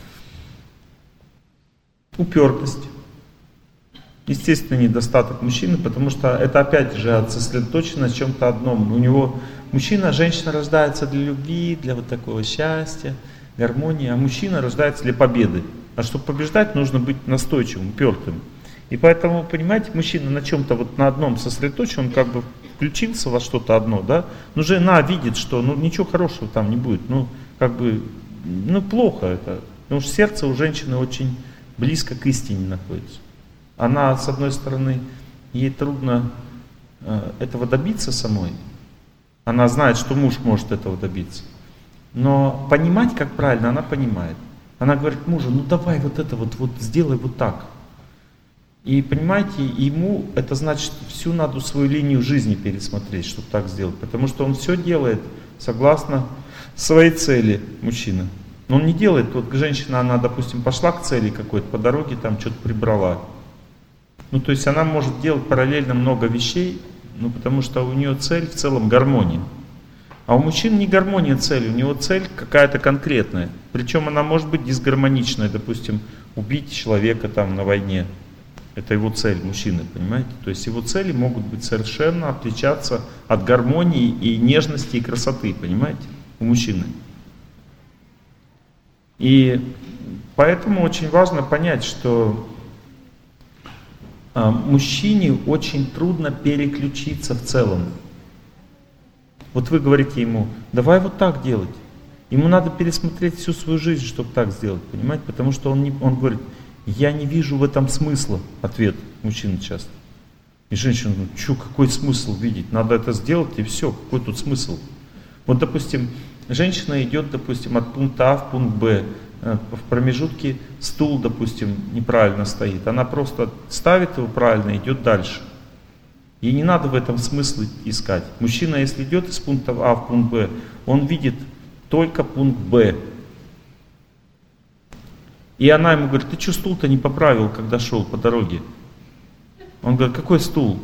Упертость. Естественный недостаток мужчины, потому что это опять же сосредоточено на чем-то одном. У него мужчина, женщина рождается для любви, для вот такого счастья, гармонии, а мужчина рождается для победы. А чтобы побеждать, нужно быть настойчивым, упертым. И поэтому, понимаете, мужчина на чем-то вот на одном сосредоточен, он как бы включился во что-то одно, да, но жена видит, что ну ничего хорошего там не будет, ну как бы, ну плохо это, потому что сердце у женщины очень близко к истине находится. Она, с одной стороны, ей трудно э, этого добиться самой, она знает, что муж может этого добиться, но понимать, как правильно, она понимает. Она говорит мужу, ну давай вот это вот, вот сделай вот так. И понимаете, ему это значит всю надо свою линию жизни пересмотреть, чтобы так сделать. Потому что он все делает согласно своей цели, мужчина. Но он не делает, вот женщина, она, допустим, пошла к цели какой-то, по дороге там что-то прибрала. Ну, то есть она может делать параллельно много вещей, Ну, потому что у нее цель в целом гармония. А у мужчин не гармония цели, у него цель какая-то конкретная. Причем она может быть дисгармоничная, допустим, убить человека там на войне. Это его цель, мужчины, понимаете? То есть его цели могут быть совершенно отличаться от гармонии и нежности и красоты, понимаете? У мужчины. И поэтому очень важно понять, что а, мужчине очень трудно переключиться в целом. Вот вы говорите ему, давай вот так делать. Ему надо пересмотреть всю свою жизнь, чтобы так сделать, понимаете? Потому что он, не, он говорит, я не вижу в этом смысла. Ответ мужчины часто. И женщина, ну что, какой смысл видеть? Надо это сделать и все, какой тут смысл? Вот, допустим, женщина идет, допустим, от пункта А в пункт Б. В промежутке стул, допустим, неправильно стоит. Она просто ставит его правильно и идет дальше. Ей не надо в этом смысл искать. Мужчина, если идет из пункта А в пункт Б, он видит только пункт Б. И она ему говорит, ты что стул-то не поправил, когда шел по дороге? Он говорит, какой стул?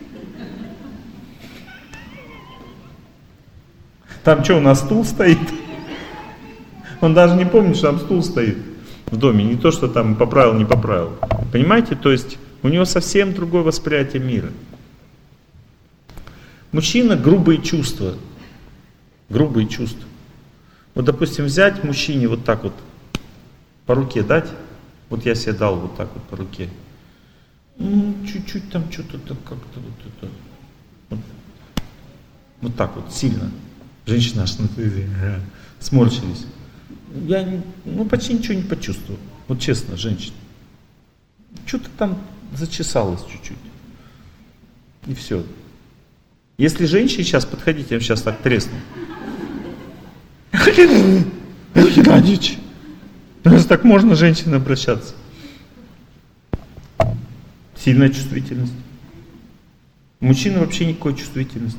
Там что, у нас стул стоит? Он даже не помнит, что там стул стоит в доме. Не то, что там поправил, не поправил. Понимаете? То есть у него совсем другое восприятие мира. Мужчина — грубые чувства. Грубые чувства. Вот, допустим, взять мужчине вот так вот по руке дать. Вот я себе дал вот так вот по руке. Ну, чуть-чуть там что-то так как-то вот это. Вот, вот так вот, сильно. Женщина аж сморщились. Я ну, почти ничего не почувствовал. Вот честно, женщина. Что-то там зачесалось чуть-чуть. И все. Если женщине сейчас подходите, я вам сейчас так тресну. Геннадьевич. Раз так можно женщине обращаться. Сильная чувствительность. У мужчины вообще никакой чувствительности.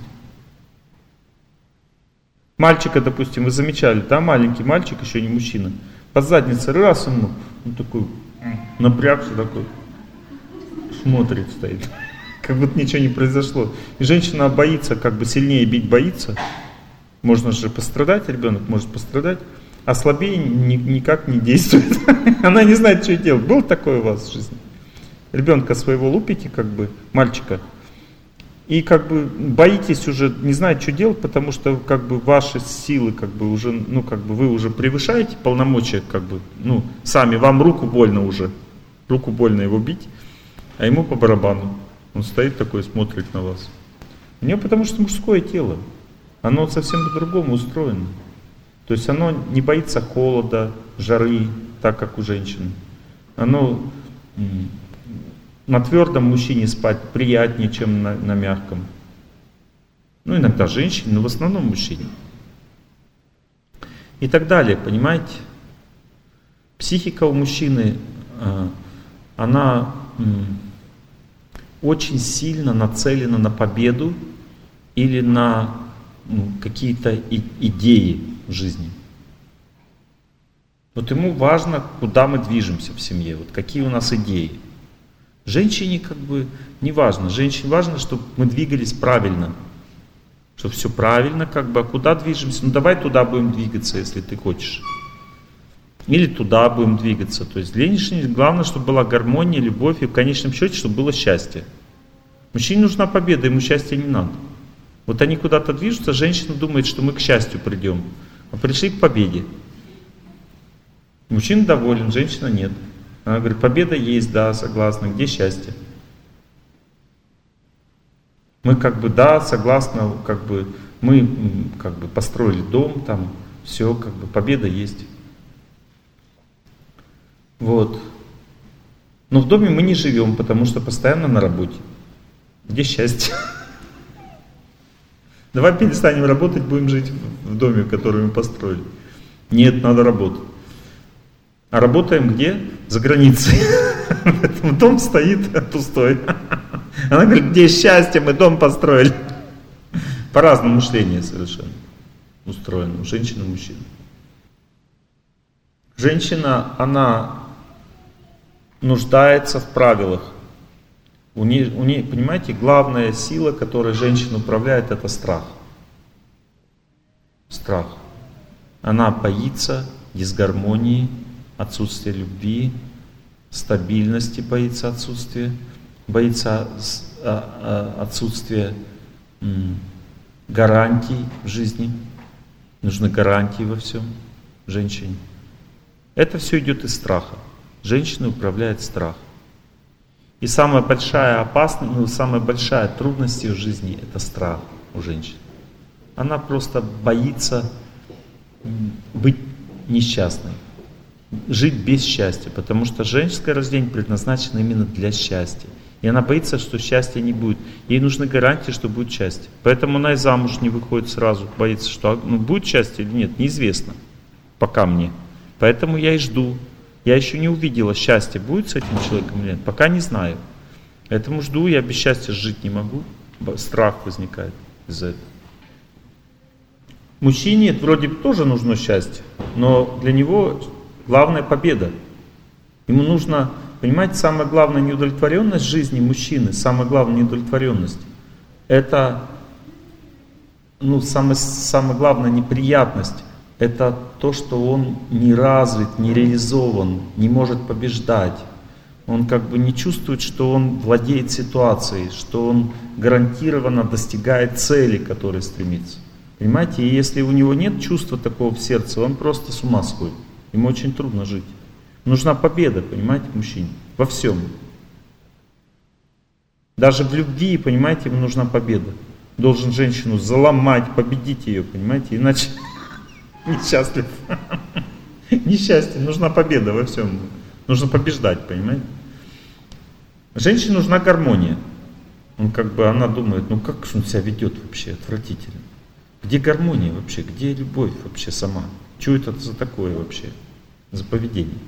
Мальчика, допустим, вы замечали, да, маленький мальчик, еще не мужчина, под задницей раз ему, он такой, напрягся такой, смотрит, стоит, как будто ничего не произошло. И женщина боится, как бы сильнее бить боится, можно же пострадать, ребенок может пострадать, а слабее ни, никак не действует. Она не знает, что делать. Было такое у вас в жизни? Ребенка своего лупите, как бы, мальчика, и как бы боитесь уже, не знаете, что делать, потому что как бы ваши силы как бы уже, ну как бы вы уже превышаете полномочия, как бы, ну сами, вам руку больно уже, руку больно его бить, а ему по барабану. Он стоит такой, смотрит на вас. У него потому что мужское тело, оно совсем по-другому устроено. То есть оно не боится холода, жары, так как у женщины. Оно на твердом мужчине спать приятнее, чем на, на мягком. Ну, иногда женщине, но в основном мужчине. И так далее, понимаете? Психика у мужчины, она очень сильно нацелена на победу или на какие-то и, идеи в жизни. Вот ему важно, куда мы движемся в семье, вот какие у нас идеи. Женщине как бы не важно. Женщине важно, чтобы мы двигались правильно. Чтобы все правильно, как бы, а куда движемся? Ну давай туда будем двигаться, если ты хочешь. Или туда будем двигаться. То есть для женщины главное, чтобы была гармония, любовь и в конечном счете, чтобы было счастье. Мужчине нужна победа, ему счастья не надо. Вот они куда-то движутся, женщина думает, что мы к счастью придем, а пришли к победе. Мужчина доволен, женщина нет. Она говорит, победа есть, да, согласна, где счастье? Мы как бы, да, согласны, как бы, мы как бы построили дом, там, все, как бы, победа есть. Вот. Но в доме мы не живем, потому что постоянно на работе. Где счастье? Давай перестанем работать, будем жить в доме, который мы построили. Нет, надо работать. А работаем где? За границей. Поэтому дом стоит пустой. Она говорит, где счастье, мы дом построили. По-разному мышление совершенно устроено у женщин и мужчин. Женщина, она нуждается в правилах. У нее, у нее, понимаете, главная сила, которой женщина управляет, это страх. Страх. Она боится дисгармонии, отсутствия любви, стабильности, боится отсутствия, боится отсутствия гарантий в жизни. Нужны гарантии во всем женщине. Это все идет из страха. Женщина управляет страх. И самая большая опасность, ну, самая большая трудность в жизни — это страх у женщин. Она просто боится быть несчастной, жить без счастья, потому что женское рождение предназначено именно для счастья. И она боится, что счастья не будет. Ей нужны гарантии, что будет счастье. Поэтому она и замуж не выходит сразу, боится, что ну, будет счастье или нет, неизвестно. Пока мне. Поэтому я и жду. Я еще не увидела счастье, будет с этим человеком или нет, пока не знаю. Поэтому жду, я без счастья жить не могу. Страх возникает из-за этого. Мужчине вроде бы тоже нужно счастье, но для него главная победа. Ему нужно, понимаете, самая главная неудовлетворенность жизни мужчины, самая главная неудовлетворенность, это, ну, самая, самая главная неприятность, это то, что он не развит, не реализован, не может побеждать. Он как бы не чувствует, что он владеет ситуацией, что он гарантированно достигает цели, к которой стремится. Понимаете, и если у него нет чувства такого в сердце, он просто с ума сходит. Ему очень трудно жить. Нужна победа, понимаете, мужчине, во всем. Даже в любви, понимаете, ему нужна победа. Должен женщину заломать, победить ее, понимаете, иначе несчастлив. Несчастье, нужна победа во всем. Нужно побеждать, понимаете. Женщине нужна гармония. Он как бы, она думает, ну как он себя ведет вообще, отвратительно. Где гармония вообще, где любовь вообще сама? Что это за такое вообще, за поведение?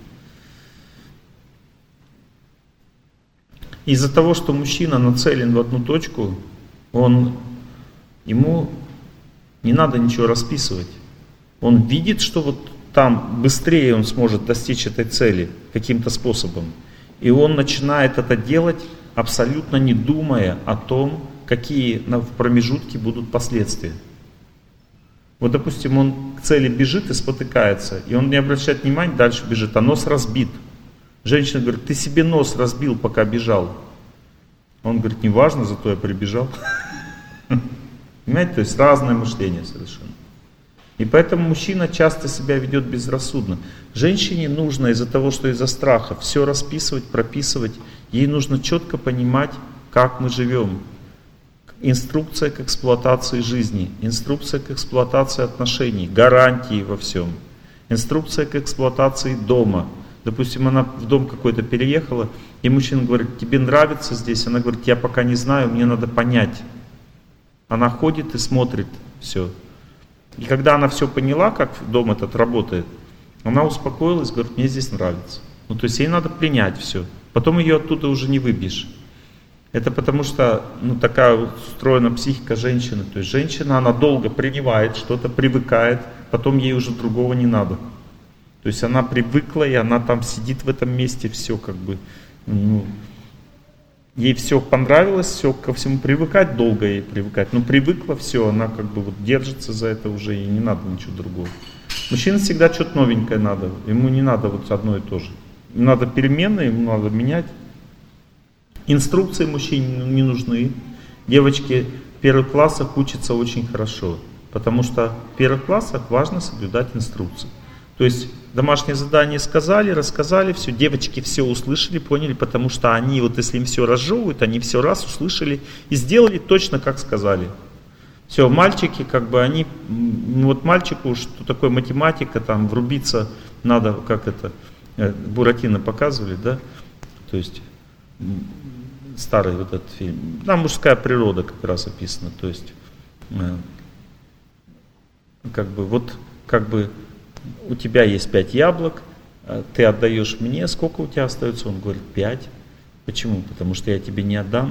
Из-за того, что мужчина нацелен в одну точку, он, ему не надо ничего расписывать. Он видит, что вот там быстрее он сможет достичь этой цели каким-то способом. И он начинает это делать, абсолютно не думая о том, какие в промежутке будут последствия. Вот, допустим, он к цели бежит и спотыкается, и он не обращает внимания, дальше бежит, а нос разбит. Женщина говорит, ты себе нос разбил, пока бежал. Он говорит, не важно, зато я прибежал. Понимаете, то есть разное мышление совершенно. И поэтому мужчина часто себя ведет безрассудно. Женщине нужно из-за того, что из-за страха все расписывать, прописывать. Ей нужно четко понимать, как мы живем. Инструкция к эксплуатации жизни, инструкция к эксплуатации отношений, гарантии во всем. Инструкция к эксплуатации дома. Допустим, она в дом какой-то переехала, и мужчина говорит, тебе нравится здесь? Она говорит, я пока не знаю, мне надо понять. Она ходит и смотрит все. И когда она все поняла, как дом этот работает, она успокоилась, говорит, мне здесь нравится. Ну, то есть ей надо принять все. Потом ее оттуда уже не выбьешь. Это потому что, ну, такая устроена психика женщины. То есть женщина, она долго принимает что-то, привыкает, потом ей уже другого не надо. То есть она привыкла, и она там сидит в этом месте, все как бы, ну, ей все понравилось, все ко всему привыкать, долго ей привыкать. Но привыкла, все, она как бы вот держится за это уже, ей не надо ничего другого. Мужчине всегда что-то новенькое надо, ему не надо вот одно и то же. Ему надо перемены, ему надо менять. Инструкции мужчине не нужны. Девочки в первых классах учатся очень хорошо, потому что в первых классах важно соблюдать инструкции. То есть домашнее задание сказали, рассказали, все, девочки все услышали, поняли, потому что они, вот если им все разжевывают, они все раз услышали и сделали точно как сказали. Все, мальчики, как бы они, вот мальчику, что такое математика, там врубиться надо, как это, Буратино показывали, да, то есть старый вот этот фильм, там мужская природа как раз описана, то есть как бы вот, как бы у тебя есть пять яблок, ты отдаешь мне, сколько у тебя остается? Он говорит, пять. Почему? Потому что я тебе не отдам.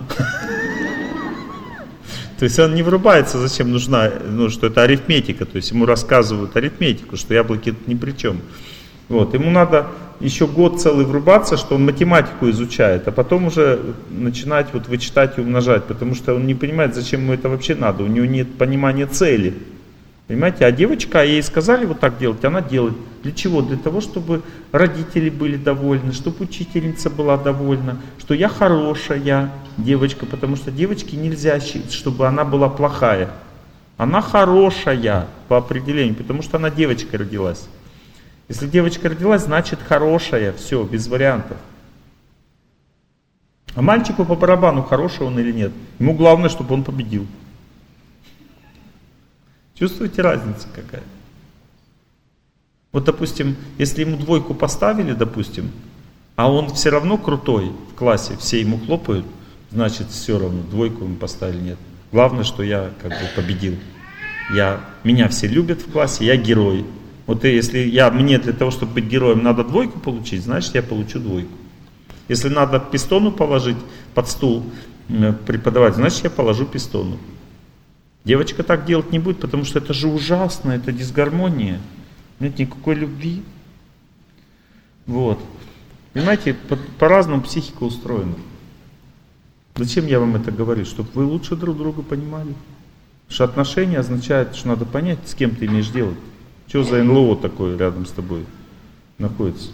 То есть он не врубается, зачем нужна, ну, что это арифметика, то есть ему рассказывают арифметику, что яблоки тут ни при чем. Вот, ему надо еще год целый врубаться, что он математику изучает, а потом уже начинать вот вычитать и умножать, потому что он не понимает, зачем ему это вообще надо, у него нет понимания цели. Понимаете, а девочка, ей сказали вот так делать, она делает. Для чего? Для того, чтобы родители были довольны, чтобы учительница была довольна, что я хорошая девочка, потому что девочке нельзя, чтобы она была плохая. Она хорошая по определению, потому что она девочкой родилась. Если девочка родилась, значит хорошая, все, без вариантов. А мальчику по барабану, хороший он или нет. Ему главное, чтобы он победил. Чувствуете разницу какая? Вот, допустим, если ему двойку поставили, допустим, а он все равно крутой в классе, все ему хлопают, значит, все равно, двойку ему поставили, нет. Главное, что я как бы победил. Я, меня все любят в классе, я герой. Вот если я, мне для того, чтобы быть героем, надо двойку получить, значит, я получу двойку. Если надо пистону положить под стул преподавать, значит, я положу пистону. Девочка так делать не будет, потому что это же ужасно, это дисгармония. Нет никакой любви. Вот. Понимаете, по- по-разному психика устроена. Зачем я вам это говорю? Чтобы вы лучше друг друга понимали. Потому что отношения означает, что надо понять, с кем ты имеешь дело. Что за эн эл о такое рядом с тобой находится?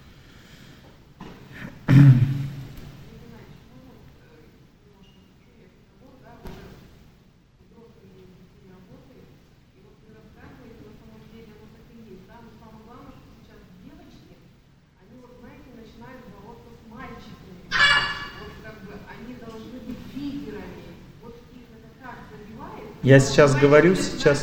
Я сейчас говорю, сейчас,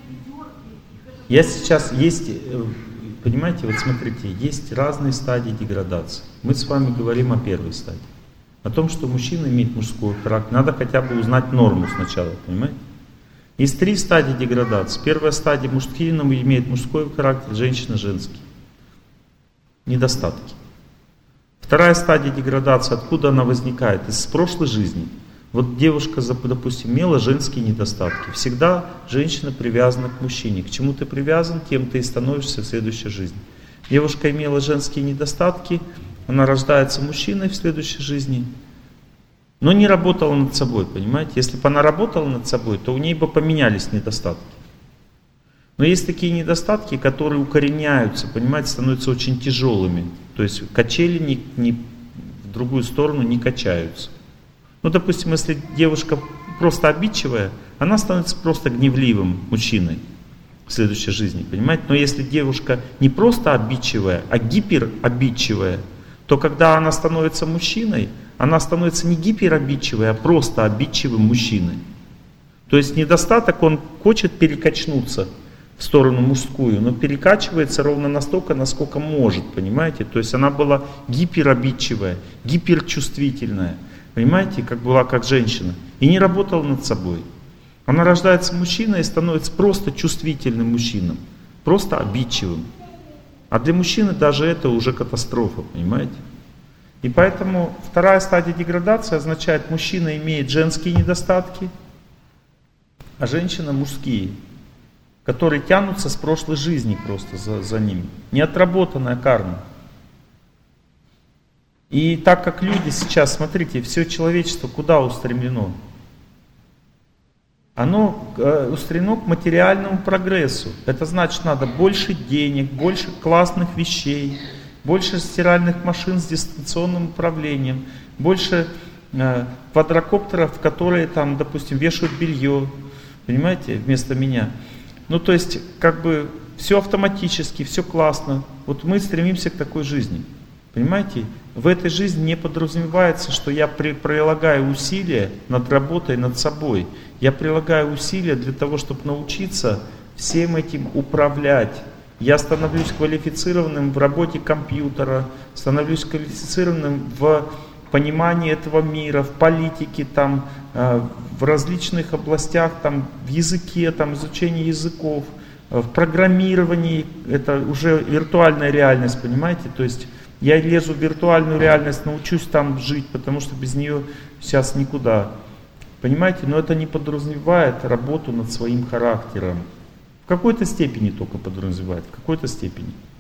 я сейчас есть, понимаете, вот смотрите, есть разные стадии деградации. Мы с вами говорим о первой стадии. О том, что мужчина имеет мужской характер. Надо хотя бы узнать норму сначала, понимаете? Есть три стадии деградации. Первая стадия мужчина имеет мужской характер, женщина женский. Недостатки. Вторая стадия деградации, откуда она возникает? Из прошлой жизни. Вот девушка, допустим, имела женские недостатки. Всегда женщина привязана к мужчине. К чему ты привязан, тем ты и становишься в следующей жизни. Девушка имела женские недостатки, она рождается мужчиной в следующей жизни, но не работала над собой, понимаете? Если бы она работала над собой, то у ней бы поменялись недостатки. Но есть такие недостатки, которые укореняются, понимаете, становятся очень тяжелыми. То есть качели ни, ни в другую сторону не качаются. Ну, допустим, если девушка просто обидчивая, она становится просто гневливым мужчиной в следующей жизни, понимаете? Но если девушка не просто обидчивая, а гиперобидчивая, то когда она становится мужчиной, она становится не гиперобидчивой, а просто обидчивым мужчиной. То есть недостаток, он хочет перекачнуться в сторону мужскую, но перекачивается ровно настолько, насколько может, понимаете? То есть она была гиперобидчивая, гиперчувствительная, понимаете, как была как женщина, и не работала над собой. Она рождается мужчиной и становится просто чувствительным мужчиной, просто обидчивым. А для мужчины даже это уже катастрофа, понимаете? И поэтому вторая стадия деградации означает, мужчина имеет женские недостатки, а женщина мужские, которые тянутся с прошлой жизни просто за, за ними. Неотработанная карма. И так как люди сейчас, смотрите, все человечество куда устремлено? Оно э, устремлено к материальному прогрессу. Это значит, надо больше денег, больше классных вещей, больше стиральных машин с дистанционным управлением, больше э, квадрокоптеров, которые там, допустим, вешают белье, понимаете, вместо меня. Ну, то есть, как бы, все автоматически, все классно. Вот мы стремимся к такой жизни. Понимаете? В этой жизни не подразумевается, что я при, прилагаю усилия над работой, над собой. Я прилагаю усилия для того, чтобы научиться всем этим управлять. Я становлюсь квалифицированным в работе компьютера, становлюсь квалифицированным в понимании этого мира, в политике, там, в различных областях, там, в языке, там, изучении языков, в программировании. Это уже виртуальная реальность, понимаете? То есть я лезу в виртуальную реальность, научусь там жить, потому что без нее сейчас никуда. Понимаете? Но это не подразумевает работу над своим характером. В какой-то степени только подразумевает, в какой-то степени.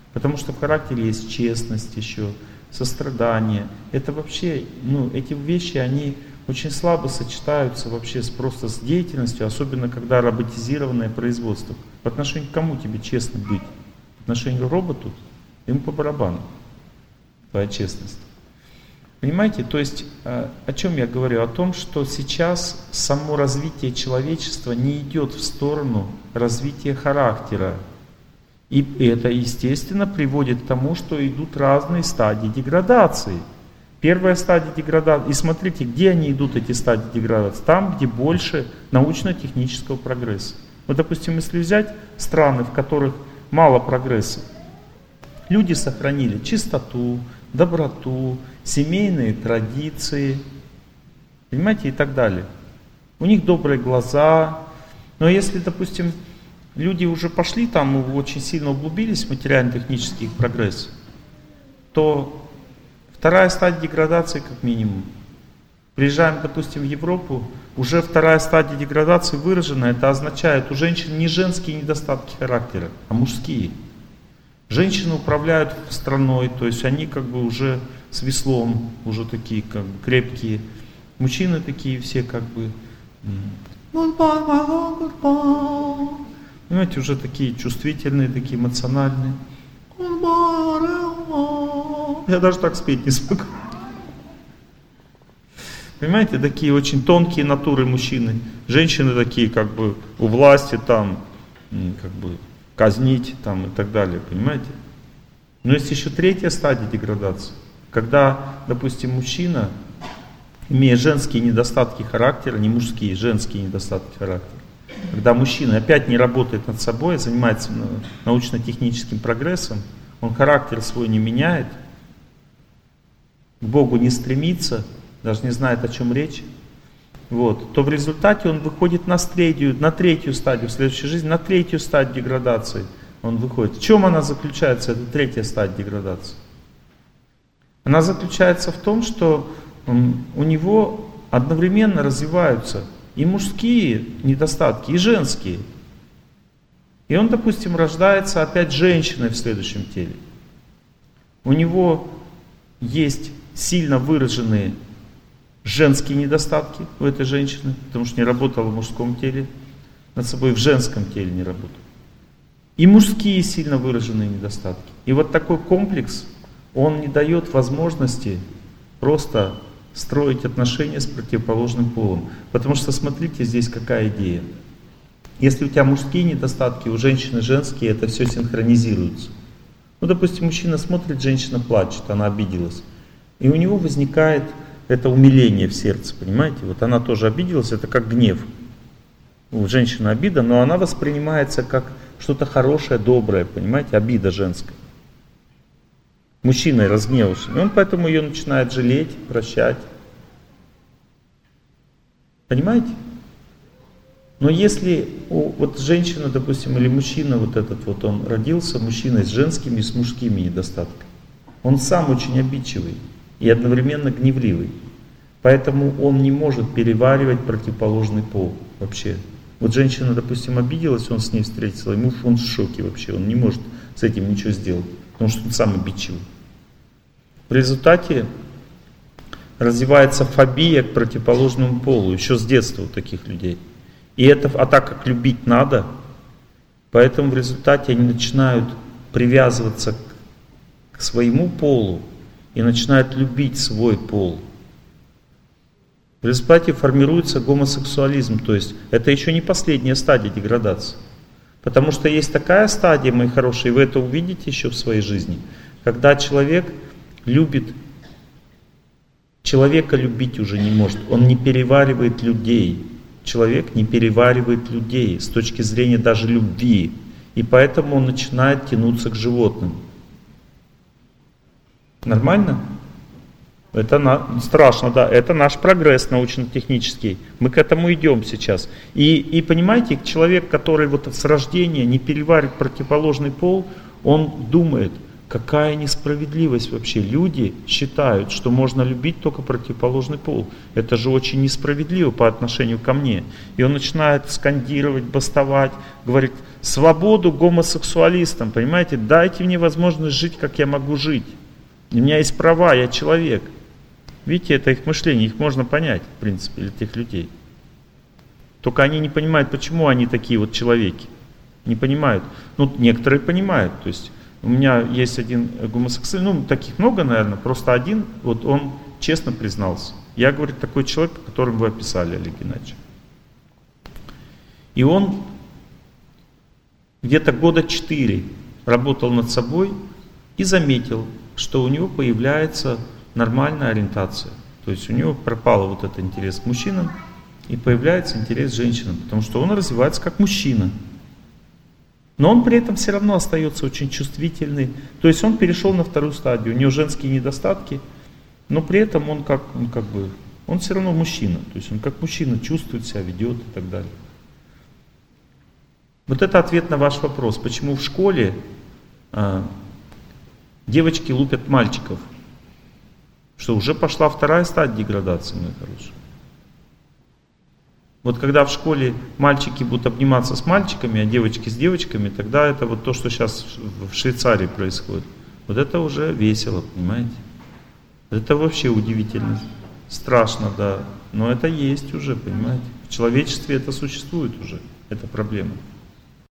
Потому что в характере есть честность еще, сострадание. Это вообще, ну, эти вещи, они очень слабо сочетаются вообще с, просто с деятельностью, особенно когда роботизированное производство. По отношению к кому тебе честно быть? По отношению к роботу? Ему по барабану твоя честность. Понимаете, то есть о чем я говорю? О том, что сейчас само развитие человечества не идет в сторону развития характера. И это, естественно, приводит к тому, что идут разные стадии деградации. Первая стадия деградации, и смотрите, где они идут, эти стадии деградации? Там, где больше научно-технического прогресса. Вот, допустим, если взять страны, в которых мало прогресса, люди сохранили чистоту, доброту, семейные традиции, понимаете, и так далее. У них добрые глаза. Но если, допустим, люди уже пошли там, очень сильно углубились в материально-технический прогресс, то вторая стадия деградации как минимум. Приезжаем, допустим, в Европу, уже вторая стадия деградации выражена, это означает, у женщин не женские недостатки характера, а мужские. Женщины управляют страной, то есть они как бы уже с веслом, уже такие как бы крепкие. Мужчины такие все как бы, понимаете, уже такие чувствительные, такие эмоциональные. Я даже так спеть не смогу. Понимаете, такие очень тонкие натуры мужчины. Женщины такие как бы у власти там, как бы казнить там и так далее, понимаете? Но есть еще третья стадия деградации. Когда, допустим, мужчина, имея женские недостатки характера, не мужские, женские недостатки характера, когда мужчина опять не работает над собой, занимается научно-техническим прогрессом, он характер свой не меняет, к Богу не стремится, даже не знает, о чем речь, вот, то в результате он выходит на третью, на третью стадию в следующей жизни, на третью стадию деградации он выходит. В чем она заключается, эта третья стадия деградации? Она заключается в том, что у него одновременно развиваются и мужские недостатки, и женские. И он, допустим, рождается опять женщиной в следующем теле. У него есть сильно выраженные женские недостатки у этой женщины, потому что не работала в мужском теле, над собой в женском теле не работала. И мужские сильно выраженные недостатки. И вот такой комплекс, он не дает возможности просто строить отношения с противоположным полом. Потому что смотрите, здесь какая идея. Если у тебя мужские недостатки, у женщины женские, это все синхронизируется. Ну, допустим, мужчина смотрит, женщина плачет, она обиделась. И у него возникает это умиление в сердце, понимаете? Вот она тоже обиделась, это как гнев. У женщины обида, но она воспринимается как что-то хорошее, доброе, понимаете? Обида женская. Мужчина разгневался, и он поэтому ее начинает жалеть, прощать. Понимаете? Но если у, вот женщина, допустим, или мужчина, вот этот вот, он родился мужчиной с женскими и с мужскими недостатками, он сам очень обидчивый и одновременно гневливый. Поэтому он не может переваривать противоположный пол вообще. Вот женщина, допустим, обиделась, он с ней встретился, ему он в шоке вообще, он не может с этим ничего сделать, потому что он сам обидчивый. В результате развивается фобия к противоположному полу, еще с детства у таких людей. И это, а так как любить надо, поэтому в результате они начинают привязываться к, к своему полу и начинают любить свой пол. В результате формируется гомосексуализм, то есть это еще не последняя стадия деградации. Потому что есть такая стадия, мои хорошие, вы это увидите еще в своей жизни, когда человек любит, человека любить уже не может, он не переваривает людей. Человек не переваривает людей с точки зрения даже любви. И поэтому он начинает тянуться к животным. Нормально? Это на... страшно, да. Это наш прогресс научно-технический. Мы к этому идем сейчас. И, и понимаете, человек, который вот с рождения не переваривает противоположный пол, он думает, Какая несправедливость вообще. Люди считают, что можно любить только противоположный пол. Это же очень несправедливо по отношению ко мне. И он начинает скандировать, бастовать, говорит: свободу гомосексуалистам, понимаете, дайте мне возможность жить, как я могу жить. У меня есть права, я человек. Видите, это их мышление, их можно понять, в принципе, этих людей. Только они не понимают, почему они такие вот человеки. Не понимают. Ну, некоторые понимают, то есть у меня есть один гомосексуальный, ну, таких много, наверное, просто один, вот он честно признался. Я, говорит, такой человек, которым вы описали, Олег Геннадьевич. И он где-то года четыре работал над собой и заметил, что у него появляется нормальная ориентация. То есть у него пропал вот этот интерес к мужчинам и появляется интерес к женщинам, потому что он развивается как мужчина. Но он при этом все равно остается очень чувствительный. То есть он перешел на вторую стадию. У него женские недостатки, но при этом он как, он как бы, он все равно мужчина. То есть он как мужчина чувствует себя, ведет и так далее. Вот это ответ на ваш вопрос. Почему в школе а, девочки лупят мальчиков? Что уже пошла вторая стадия деградации, мои хорошие. Вот когда в школе мальчики будут обниматься с мальчиками, а девочки с девочками, тогда это вот то, что сейчас в Швейцарии происходит. Вот это уже весело, понимаете? Это вообще удивительно. Страшно, да. Но это есть уже, понимаете? В человечестве это существует уже, эта проблема.